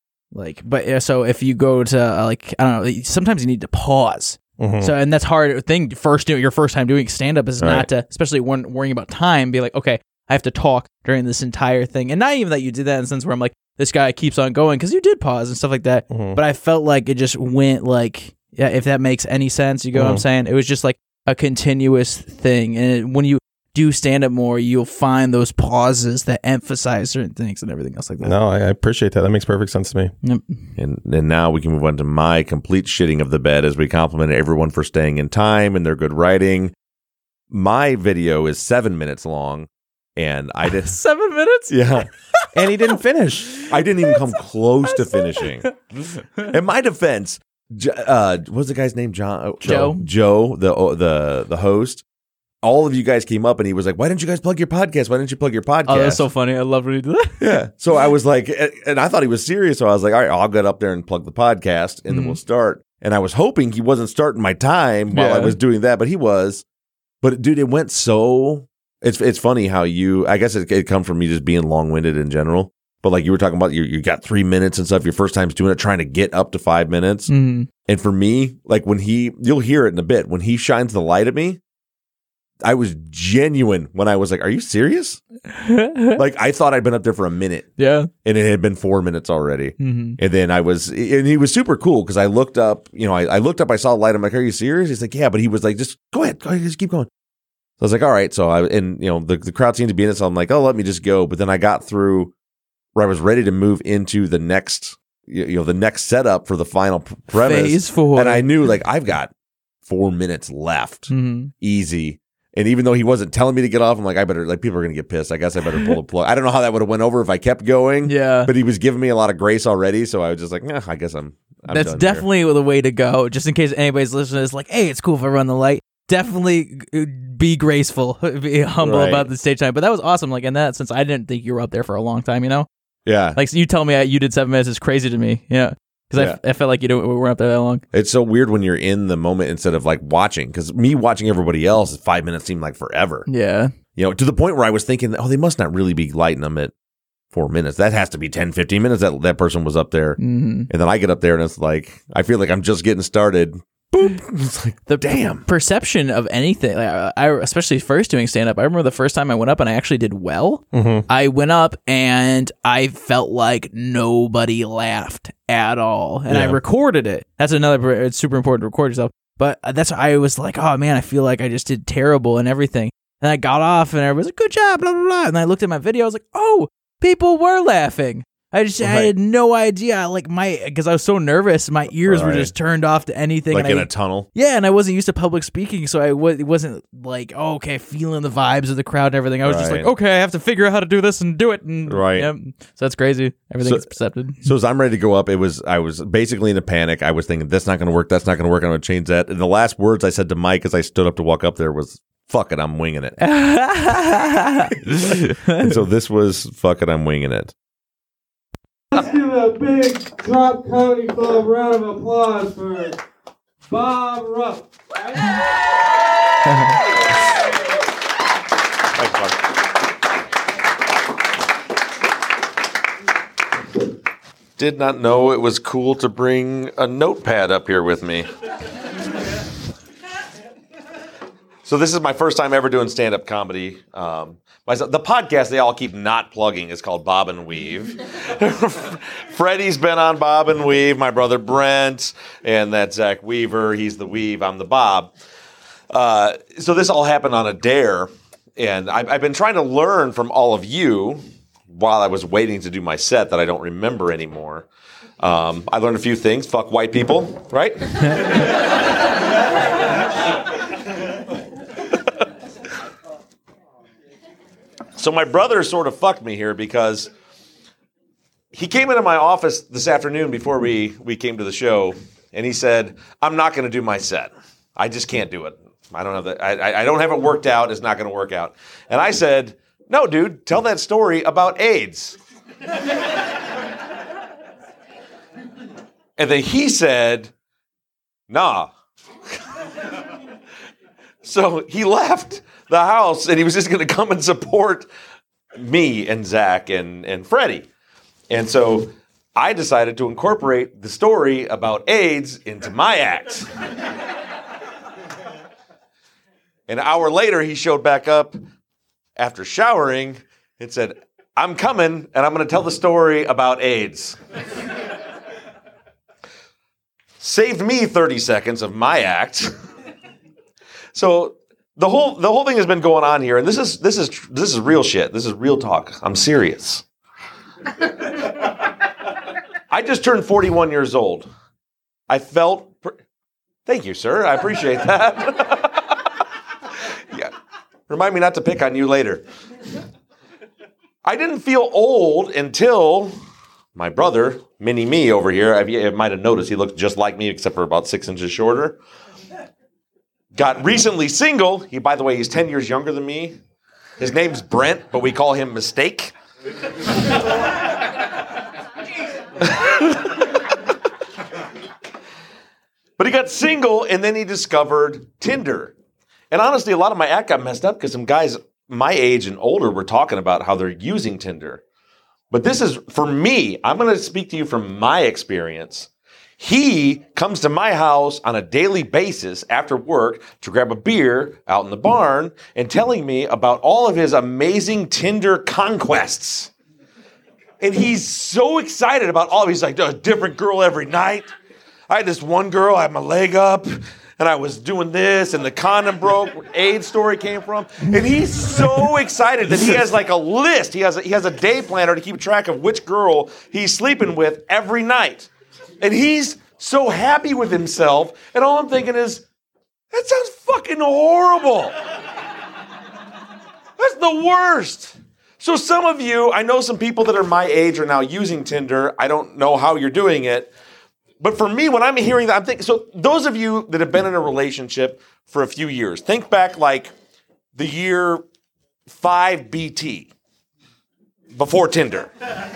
so if you go to I don't know, sometimes you need to pause. So, and that's hard thing. Your first time doing stand up is not to, especially when worrying about time, be like, okay, I have to talk during this entire thing. And not even that you did that in the sense where I'm like, this guy keeps on going because you did pause and stuff like that. But I felt like it just went if that makes any sense, you go what I'm saying? It was just like a continuous thing. And when you do stand up more, you'll find those pauses that emphasize certain things and everything else like that. No, I appreciate that. That makes perfect sense to me. Yep. And now we can move on to my complete shitting of the bed as we compliment everyone for staying in time and their good writing. My video is 7 minutes long, and I did 7 minutes. Yeah, and he didn't finish. I didn't even come close to finishing. In my defense, what was the guy's name? Joe, the host. All of you guys came up and he was like, why didn't you guys plug your podcast? Why didn't you plug your podcast? Oh, that's so funny. I love when he did that. Yeah. So I was like, and I thought he was serious. So I was like, all right, I'll get up there and plug the podcast and then we'll start. And I was hoping he wasn't starting my time while I was doing that, but he was. But dude, it went so, it's funny how I guess it comes from me just being long-winded in general. But like you were talking about, you got 3 minutes and stuff. Your first time's doing it, trying to get up to 5 minutes. And for me, like you'll hear it in a bit, when he shines the light at me, I was genuine when I was like, are you serious? Like, I thought I'd been up there for a minute. Yeah. And it had been 4 minutes already. And then and he was super cool because I looked up, I looked up, I saw the light. I'm like, are you serious? He's like, yeah. But he was like, just go ahead, just keep going. So I was like, all right. So the crowd seemed to be in it. So I'm like, oh, let me just go. But then I got through where I was ready to move into the next, the next setup for the final premise. Phase 4. And I knew like, I've got 4 minutes left. Easy. And even though he wasn't telling me to get off, I'm like, I better, like, people are going to get pissed. I guess I better pull the plug. I don't know how that would have went over if I kept going. Yeah. But he was giving me a lot of grace already. So I was just like, I guess I'm That's done definitely here. the way to go. Just in case anybody's listening, it's like, hey, it's cool if I run the light. Definitely be graceful, be humble about the stage time. But that was awesome. Like, in that sense, I didn't think you were up there for a long time, Yeah. Like, so you tell me you did 7 minutes is crazy to me. Yeah. Because I felt like we weren't up there that long. It's so weird when you're in the moment instead of like watching. Because me watching everybody else, 5 minutes seemed like forever. Yeah. To the point where I was thinking, they must not really be lighting them at 4 minutes. That has to be 10, 15 minutes that person was up there. And then I get up there and it's like, I feel like I'm just getting started. Boop. It's like, the damn perception of anything. Like, I especially first doing stand up. I remember the first time I went up and I actually did well. I went up and I felt like nobody laughed at all, and I recorded it. That's another. It's super important to record yourself. But I was like, oh man, I feel like I just did terrible and everything. And I got off, and everybody's like, good job, blah, blah, blah. And I looked at my video. I was like, oh, people were laughing. I had no idea. Because I was so nervous, my ears were just turned off to anything. Like in a tunnel? Yeah, and I wasn't used to public speaking, so it wasn't like, oh, okay, feeling the vibes of the crowd and everything. I was just like, okay, I have to figure out how to do this and do it. And, yeah, so that's crazy. Everything is accepted. So as I'm ready to go up, I was basically in a panic. I was thinking, that's not going to work. That's not going to work. I'm going to change that. And the last words I said to Mike as I stood up to walk up there was, fuck it, I'm winging it. And so this was, fuck it, I'm winging it. Let's give a big Drop Comedy Club round of applause for Bob Ruff. Did not know it was cool to bring a notepad up here with me. So this is my first time ever doing stand-up comedy. The podcast they all keep not plugging is called Bob and Weave. Freddie's been on Bob and Weave, my brother Brent, and that's Zach Weaver. He's the Weave, I'm the Bob. So this all happened on a dare, and I've been trying to learn from all of you while I was waiting to do my set that I don't remember anymore. I learned a few things. Fuck white people, right? So my brother sort of fucked me here because he came into my office this afternoon before we came to the show, and he said, I'm not going to do my set. I just can't do it. I don't have that. I don't have it worked out. It's not going to work out. And I said, no, dude, tell that story about AIDS. And then he said, nah. So he left the house, and he was just going to come and support me and Zach and Freddie. And so I decided to incorporate the story about AIDS into my act. An hour later, he showed back up after showering and said, I'm coming, and I'm going to tell the story about AIDS. Saved me 30 seconds of my act. So the whole thing has been going on here, and this is real shit. This is real talk. I'm serious. I just turned 41 years old. I felt... Thank you, sir. I appreciate that. Yeah. Remind me not to pick on you later. I didn't feel old until my brother, Mini-Me over here, you might have noticed he looks just like me except for about 6 inches shorter. Got recently single. By the way, he's 10 years younger than me. His name's Brent, but we call him Mistake. But he got single, and then he discovered Tinder. And honestly, a lot of my act got messed up because some guys my age and older were talking about how they're using Tinder. But this is, for me, I'm going to speak to you from my experience. He comes to my house on a daily basis after work to grab a beer out in the barn and telling me about all of his amazing Tinder conquests. And he's so excited about all of it. He's like, a different girl every night. I had this one girl, I had my leg up, and I was doing this, and the condom broke, where AIDS story came from. And he's so excited that he has like a list. He has a day planner to keep track of which girl he's sleeping with every night. And he's so happy with himself, and all I'm thinking is, that sounds fucking horrible. That's the worst. So some of you, I know some people that are my age are now using Tinder. I don't know how you're doing it. But for me, when I'm hearing that, I'm thinking, so those of you that have been in a relationship for a few years, think back like the year 5 BT, before Tinder.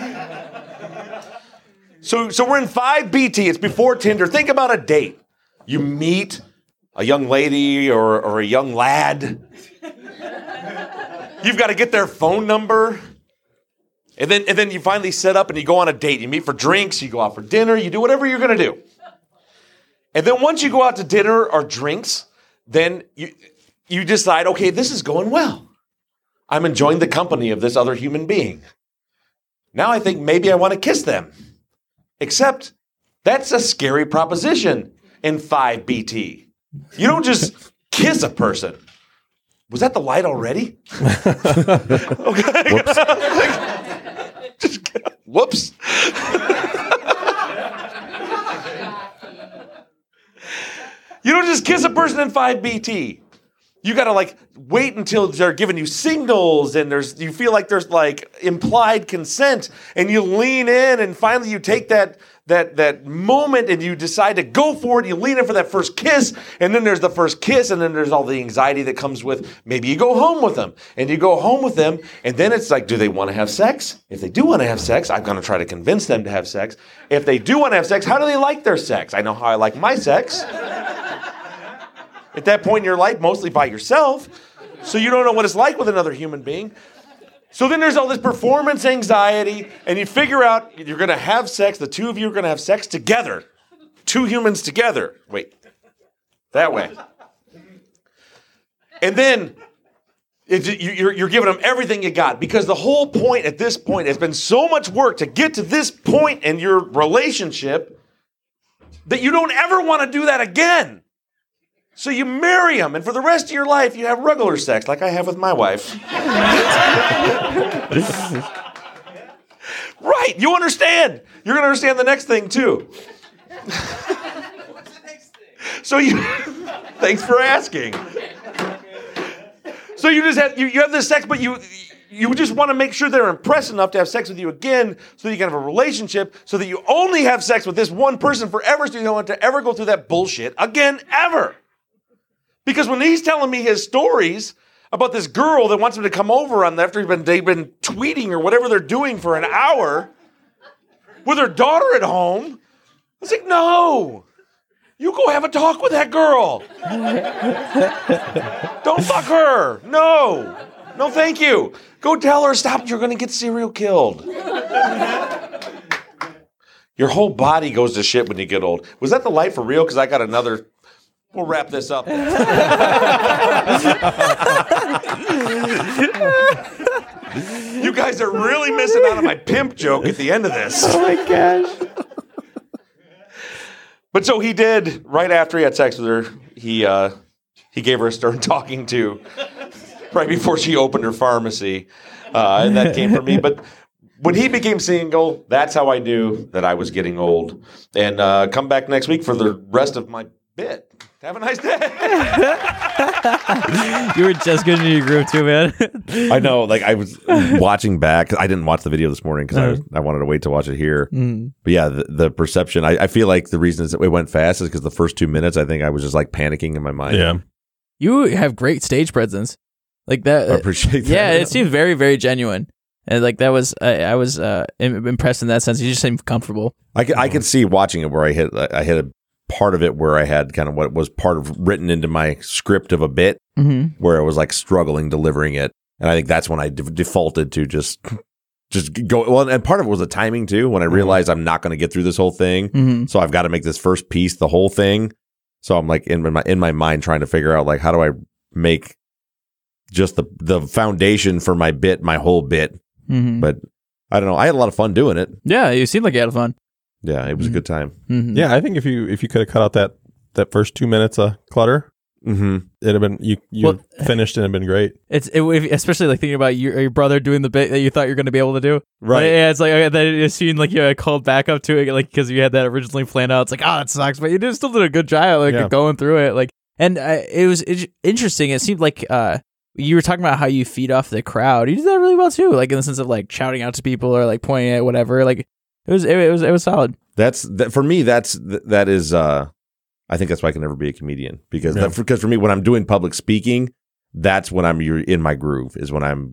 So we're in 5 BT, it's before Tinder. Think about a date. You meet a young lady or a young lad. You've got to get their phone number. And then you finally set up and you go on a date. You meet for drinks, you go out for dinner, you do whatever you're going to do. And then once you go out to dinner or drinks, then you decide, okay, this is going well. I'm enjoying the company of this other human being. Now I think maybe I want to kiss them. Except that's a scary proposition in 5 BT. You don't just kiss a person. Was that the light already? Okay. Whoops. You don't just kiss a person in 5BT. You got to like wait until they're giving you signals and you feel like there's like implied consent, and you lean in, and finally you take that moment and you decide to go for it. You lean in for that first kiss, and then there's the first kiss, and then there's all the anxiety that comes with maybe you go home with them, and you go home with them, and then it's like, do they want to have sex? If they do want to have sex, I'm going to try to convince them to have sex. If they do want to have sex, how do they like their sex? I know how I like my sex. At that point in your life, mostly by yourself, so you don't know what it's like with another human being. So then there's all this performance anxiety, and you figure out you're going to have sex. The two of you are going to have sex together. Two humans together. Wait. That way. And then you're giving them everything you got, because the whole point at this point has been so much work to get to this point in your relationship that you don't ever want to do that again. So you marry them, and for the rest of your life, you have regular sex, like I have with my wife. Right, you understand. You're going to understand the next thing, too. So thanks for asking. So you just have, you have this sex, but you just want to make sure they're impressed enough to have sex with you again, so that you can have a relationship, so that you only have sex with this one person forever, so you don't want to ever go through that bullshit again, ever. Because when he's telling me his stories about this girl that wants him to come over after they've been tweeting or whatever they're doing for an hour with her daughter at home, I was like, no, you go have a talk with that girl. Don't fuck her. No, thank you. Go tell her, stop, you're going to get serial killed. Your whole body goes to shit when you get old. Was that the light for real? Because I got another... We'll wrap this up. You guys are really missing out on my pimp joke at the end of this. Oh my gosh. But so he did, right after he had sex with her, he gave her a stern talking to right before she opened her pharmacy. And that came from me. But when he became single, that's how I knew that I was getting old. And come back next week for the rest of my bit. Have a nice day. You were just getting into your groove too, man. I know. Like I was watching back. I didn't watch the video this morning because I wanted to wait to watch it here. But yeah, the perception. I feel like the reason it went fast is because the first 2 minutes, I think I was just like panicking in my mind. Yeah. You have great stage presence, like that. I appreciate that. Yeah, it seemed very, very genuine. And like that was, I was impressed in that sense. You just seemed comfortable. I could see watching it where I hit a part of it where I had kind of what was part of written into my script of a bit, where I was like struggling delivering it, and I think that's when I defaulted to just go. Well, and part of it was the timing too. When I realized I'm not going to get through this whole thing, so I've got to make this first piece the whole thing. So I'm like in my mind trying to figure out like how do I make just the foundation for my bit, my whole bit. But I don't know. I had a lot of fun doing it. Yeah, you seemed like you had fun. Yeah, it was a good time. Yeah, I think if you could have cut out that first 2 minutes of clutter, it'd have been you finished and it'd been great. It's especially like thinking about your brother doing the bit that you thought you were going to be able to do. Right. Yeah, it's like then it seemed like you called back up to it, like because you had that originally planned out. It's like, oh, that sucks, but you still did a good job, like going through it. Like, and it was interesting. It seemed like you were talking about how you feed off the crowd. You did that really well too, like in the sense of like shouting out to people or like pointing at whatever. Like it was solid. For me. That is. I think that's why I can never be a comedian because for me, when I'm doing public speaking, that's when I'm in my groove. Is when I'm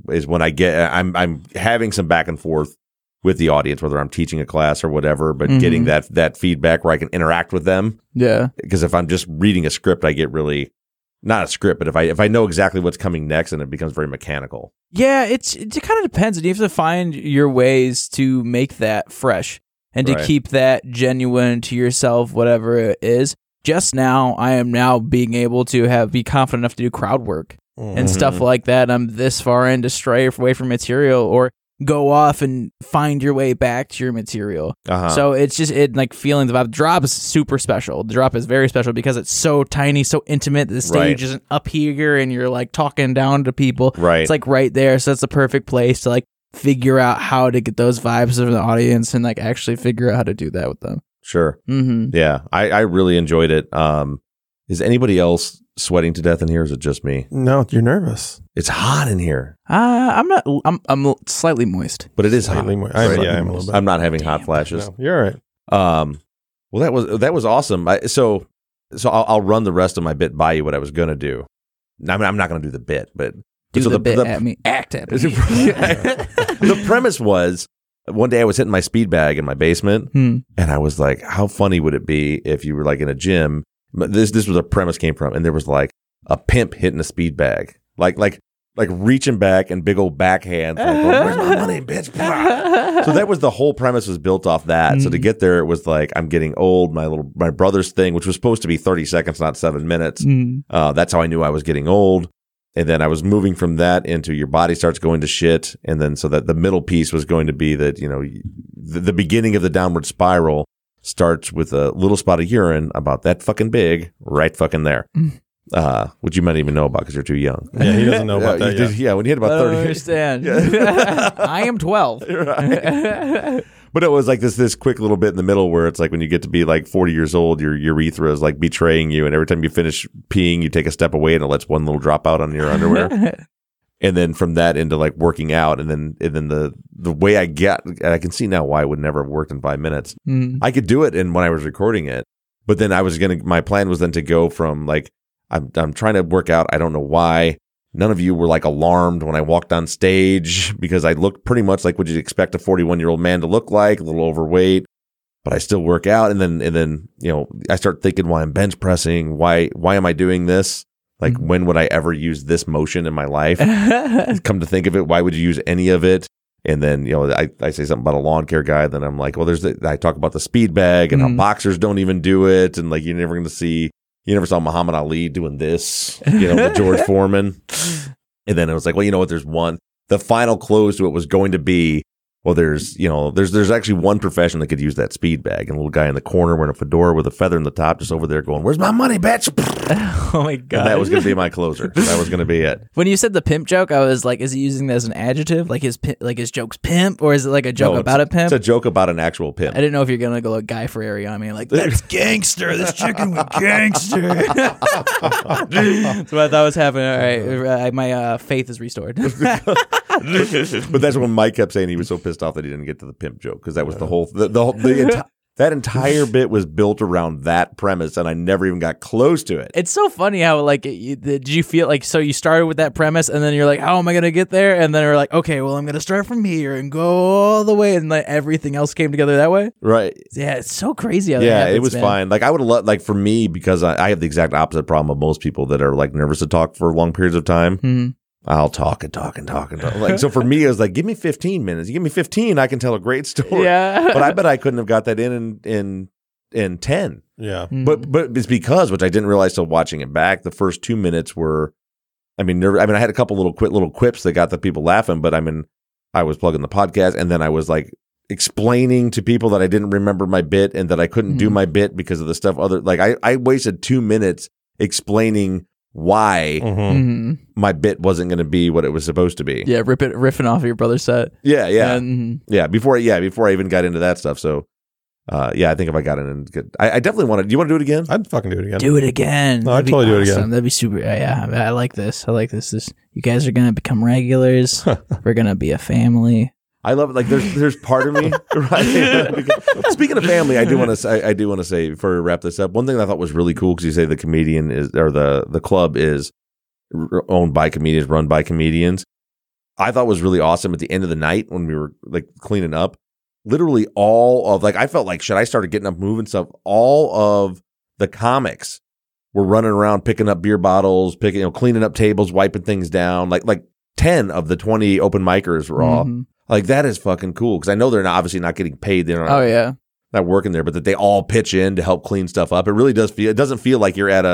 having some back and forth with the audience, whether I'm teaching a class or whatever, but getting that feedback where I can interact with them. Yeah. Because if I'm just reading a script, I get really. Not a script, but if I know exactly what's coming next, and it becomes very mechanical. Yeah, it kind of depends. You have to find your ways to make that fresh and to keep that genuine to yourself, whatever it is. Just now, I am now being able to be confident enough to do crowd work and stuff like that. I'm this far in to stray away from material, or go off and find your way back to your material. Uh-huh. So it's just like feeling the vibe. The drop is super special. The drop is very special because it's so tiny, so intimate. The stage isn't up here and you're like talking down to people. Right. It's like right there. So that's the perfect place to like figure out how to get those vibes of the audience and like actually figure out how to do that with them. Sure. Mm-hmm. Yeah. I really enjoyed it. Is anybody else sweating to death in here? Or is it just me? No, you're nervous. It's hot in here. I'm not. I'm slightly moist, but it is slightly hot. moist. I'm a little bit. I'm not having hot flashes. No, you're all right. Well, that was awesome. So I'll run the rest of my bit by you. What I was gonna do. I'm not gonna do the bit, but do so the bit at me. Act at me. The premise was one day I was hitting my speed bag in my basement, and I was like, "How funny would it be if you were like in a gym?" But this was where the premise came from, and there was like a pimp hitting a speed bag, like reaching back and big old backhand. Like, where's my money, bitch? So that was the whole premise was built off that. So to get there, it was like I'm getting old. My brother's thing, which was supposed to be 30 seconds, not 7 minutes. That's how I knew I was getting old. And then I was moving from that into your body starts going to shit. And then so that the middle piece was going to be that, the beginning of the downward spiral starts with a little spot of urine about that fucking big right fucking there. Which you might even know about because you're too young. Yeah, he doesn't know about that yet. Yeah, when you hit about 30. I don't understand. I am 12. Right. But it was like this quick little bit in the middle where it's like when you get to be like 40 years old, your urethra is like betraying you. And every time you finish peeing, you take a step away and it lets one little drop out on your underwear. And then from that into like working out. And then the way I can see now why it would never have worked in 5 minutes. I could do it when I was recording it. But then my plan was then to go from like, I'm trying to work out. I don't know why. None of you were like alarmed when I walked on stage because I looked pretty much like what you'd expect a 41-year-old man to look like, a little overweight, but I still work out. And then I start thinking why I'm bench pressing. Why am I doing this? Like when would I ever use this motion in my life? Come to think of it, why would you use any of it? And then, I say something about a lawn care guy. Then I'm like, well, I talk about the speed bag and how boxers don't even do it. And like, you never saw Muhammad Ali doing this, the George Foreman. And then it was like, well, there's one. The final close to it was going to be, well, there's actually one profession that could use that speed bag. And a little guy in the corner wearing a fedora with a feather in the top just over there going, where's my money, bitch? Oh, my God. And that was going to be my closer. That was going to be it. When you said the pimp joke, I was like, is he using that as an adjective? Like his joke's pimp? Or is it like a joke about a pimp? It's a joke about an actual pimp. I didn't know if you're going to go like Guy Fieri on me. Like, that's gangster. This chicken was gangster. That's what I thought was happening. All right. My faith is restored. But that's when Mike kept saying he was so pissed off that he didn't get to the pimp joke because that was the whole that entire bit was built around that premise, and I never even got close to it. It's so funny how like did you feel like so you started with that premise and then you're like, how am I gonna get there? And then you're like, okay, well I'm gonna start from here and go all the way, and like everything else came together that way. Right? Yeah, it's so crazy. How that yeah, happens, it was man. fine. Like I would have loved, like for me, because I have the exact opposite problem of most people that are like nervous to talk for long periods of time. Mm-hmm. I'll talk and talk and talk and talk. Like, so for me, it was like, give me 15 minutes. You give me 15, I can tell a great story. Yeah. But I bet I couldn't have got that in 10. Yeah. But it's because, which I didn't realize till watching it back, the first 2 minutes were, I had a couple little quips that got the people laughing, but I was plugging the podcast and then I was like explaining to people that I didn't remember my bit and that I couldn't do my bit because of the stuff I wasted 2 minutes explaining why my bit wasn't going to be what it was supposed to be. Yeah, riffing off of your brother's set. Yeah. Before I even got into that stuff. So, I think if I got in and get, I definitely want to. Do you want to do it again? I'd fucking do it again. Do it again. No, I'd totally do it again. That'd be super. Yeah, I like this. You guys are gonna become regulars. We're gonna be a family. I love it. Like there's part of me, right? Speaking of family, I do want to say before we wrap this up, one thing that I thought was really cool because you say the comedian is, or the club is owned by comedians, run by comedians. I thought was really awesome at the end of the night when we were like cleaning up. Literally all of I felt like shit. I started getting up, moving stuff. All of the comics were running around picking up beer bottles, cleaning up tables, wiping things down. Like 10 of the 20 open micers were off. Like, that is fucking cool because I know they're obviously not getting paid. They're not working there, but that they all pitch in to help clean stuff up. It really does feel, it doesn't feel like you're at a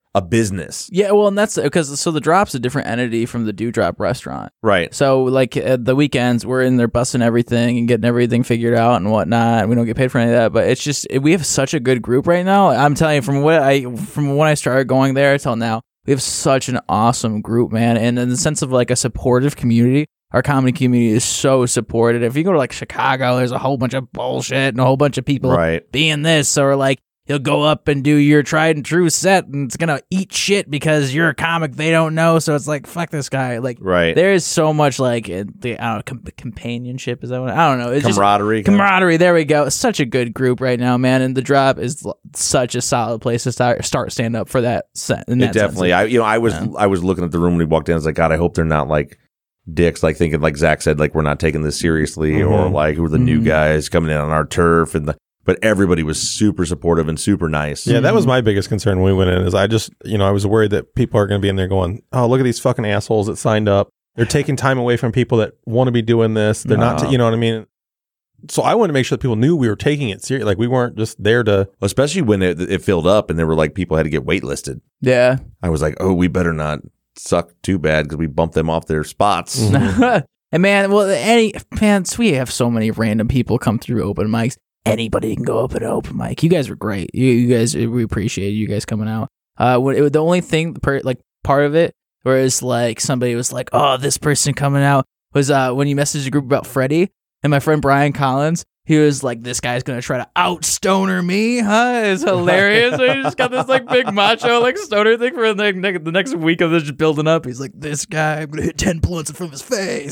a business. Yeah, well, and that's because the Drop's a different entity from the Dewdrop restaurant. Right. So, like, at the weekends, we're in there busting everything and getting everything figured out and whatnot. We don't get paid for any of that, but it's just, we have such a good group right now. I'm telling you, from when I started going there till now, we have such an awesome group, man. And in the sense of, like, a supportive community, our comedy community is so supportive. If you go to, like, Chicago, there's a whole bunch of bullshit and a whole bunch of people being this, or, like, you'll go up and do your tried and true set, and it's gonna eat shit because you're a comic they don't know. So it's like, fuck this guy. Like, there is so much like companionship. Is that what? I don't know. It's camaraderie. Camaraderie. There we go. It's such a good group right now, man. And the Drop is such a solid place to start stand up for that set. It definitely. I was looking at the room when we walked in. I was like, God, I hope they're not like dicks, like thinking, like Zach said, like we're not taking this seriously, or like who are the new guys coming in on our turf and But everybody was super supportive and super nice. Yeah, that was my biggest concern when we went in. Is I just, I was worried that people are going to be in there going, "Oh, look at these fucking assholes that signed up. They're taking time away from people that want to be doing this. They're not, you know what I mean?" So I wanted to make sure that people knew we were taking it seriously. Like we weren't just there to, especially when it filled up and there were like people had to get waitlisted. Yeah, I was like, oh, we better not suck too bad because we bumped them off their spots. And man, we have so many random people come through open mics. Anybody can go up at an open mic. You guys were great. You guys, we appreciate you guys coming out. The only thing, part of it, whereas like somebody was like, "Oh, this person coming out," was when you messaged the group about Freddie and my friend Brian Collins. He was like, "This guy's gonna try to out stoner me, huh?" It's hilarious. So he just got this like big macho like stoner thing for the next week of this just building up. He's like, "This guy, I'm gonna hit 10 bullets from his face."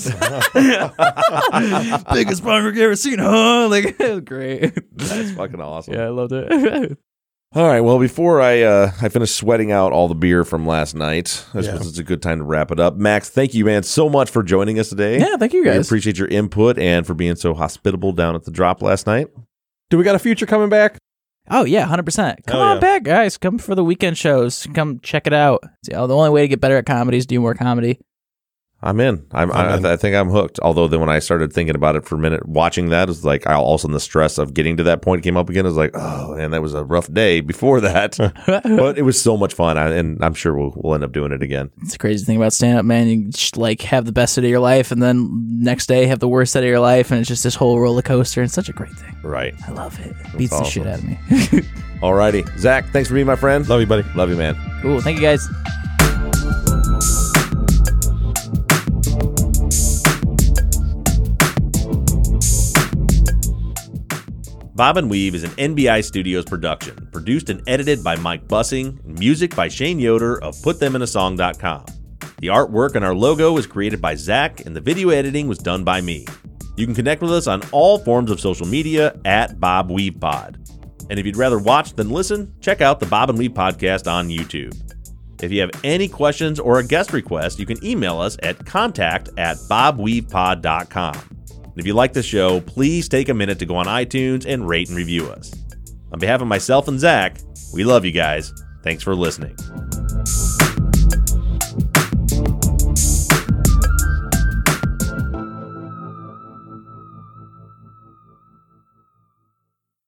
Biggest punk rock you ever seen, huh? Like, it was great. That's fucking awesome. Yeah, I loved it. All right, well, before I finish sweating out all the beer from last night, I suppose it's a good time to wrap it up. Max, thank you, man, so much for joining us today. Yeah, thank you, guys. We appreciate your input and for being so hospitable down at the Drop last night. Do we got a future coming back? Oh, yeah, 100%. Come on back, guys. Come for the weekend shows. Come check it out. The only way to get better at comedy is do more comedy. I'm in. I think I'm hooked. Although then when I started thinking about it for a minute, watching that, is like all of a sudden the stress of getting to that point came up again. I was like, oh, man, that was a rough day before that. But it was so much fun, and I'm sure we'll end up doing it again. It's the crazy thing about stand-up, man. You just, like have the best day of your life, and then next day have the worst day of your life, and it's just this whole roller coaster. And it's such a great thing. Right. I love it. Beats the shit out of me. Alrighty. Zach, thanks for being my friend. Love you, buddy. Love you, man. Cool. Thank you, guys. Bob and Weave is an NBI Studios production, produced and edited by Mike Bussing, and music by Shane Yoder of PutThemInASong.com. The artwork and our logo was created by Zach, and the video editing was done by me. You can connect with us on all forms of social media at Bob Weave Pod. And if you'd rather watch than listen, check out the Bob and Weave podcast on YouTube. If you have any questions or a guest request, you can email us at contact@bobweavepod.com. And if you like the show, please take a minute to go on iTunes and rate and review us. On behalf of myself and Zach, we love you guys. Thanks for listening.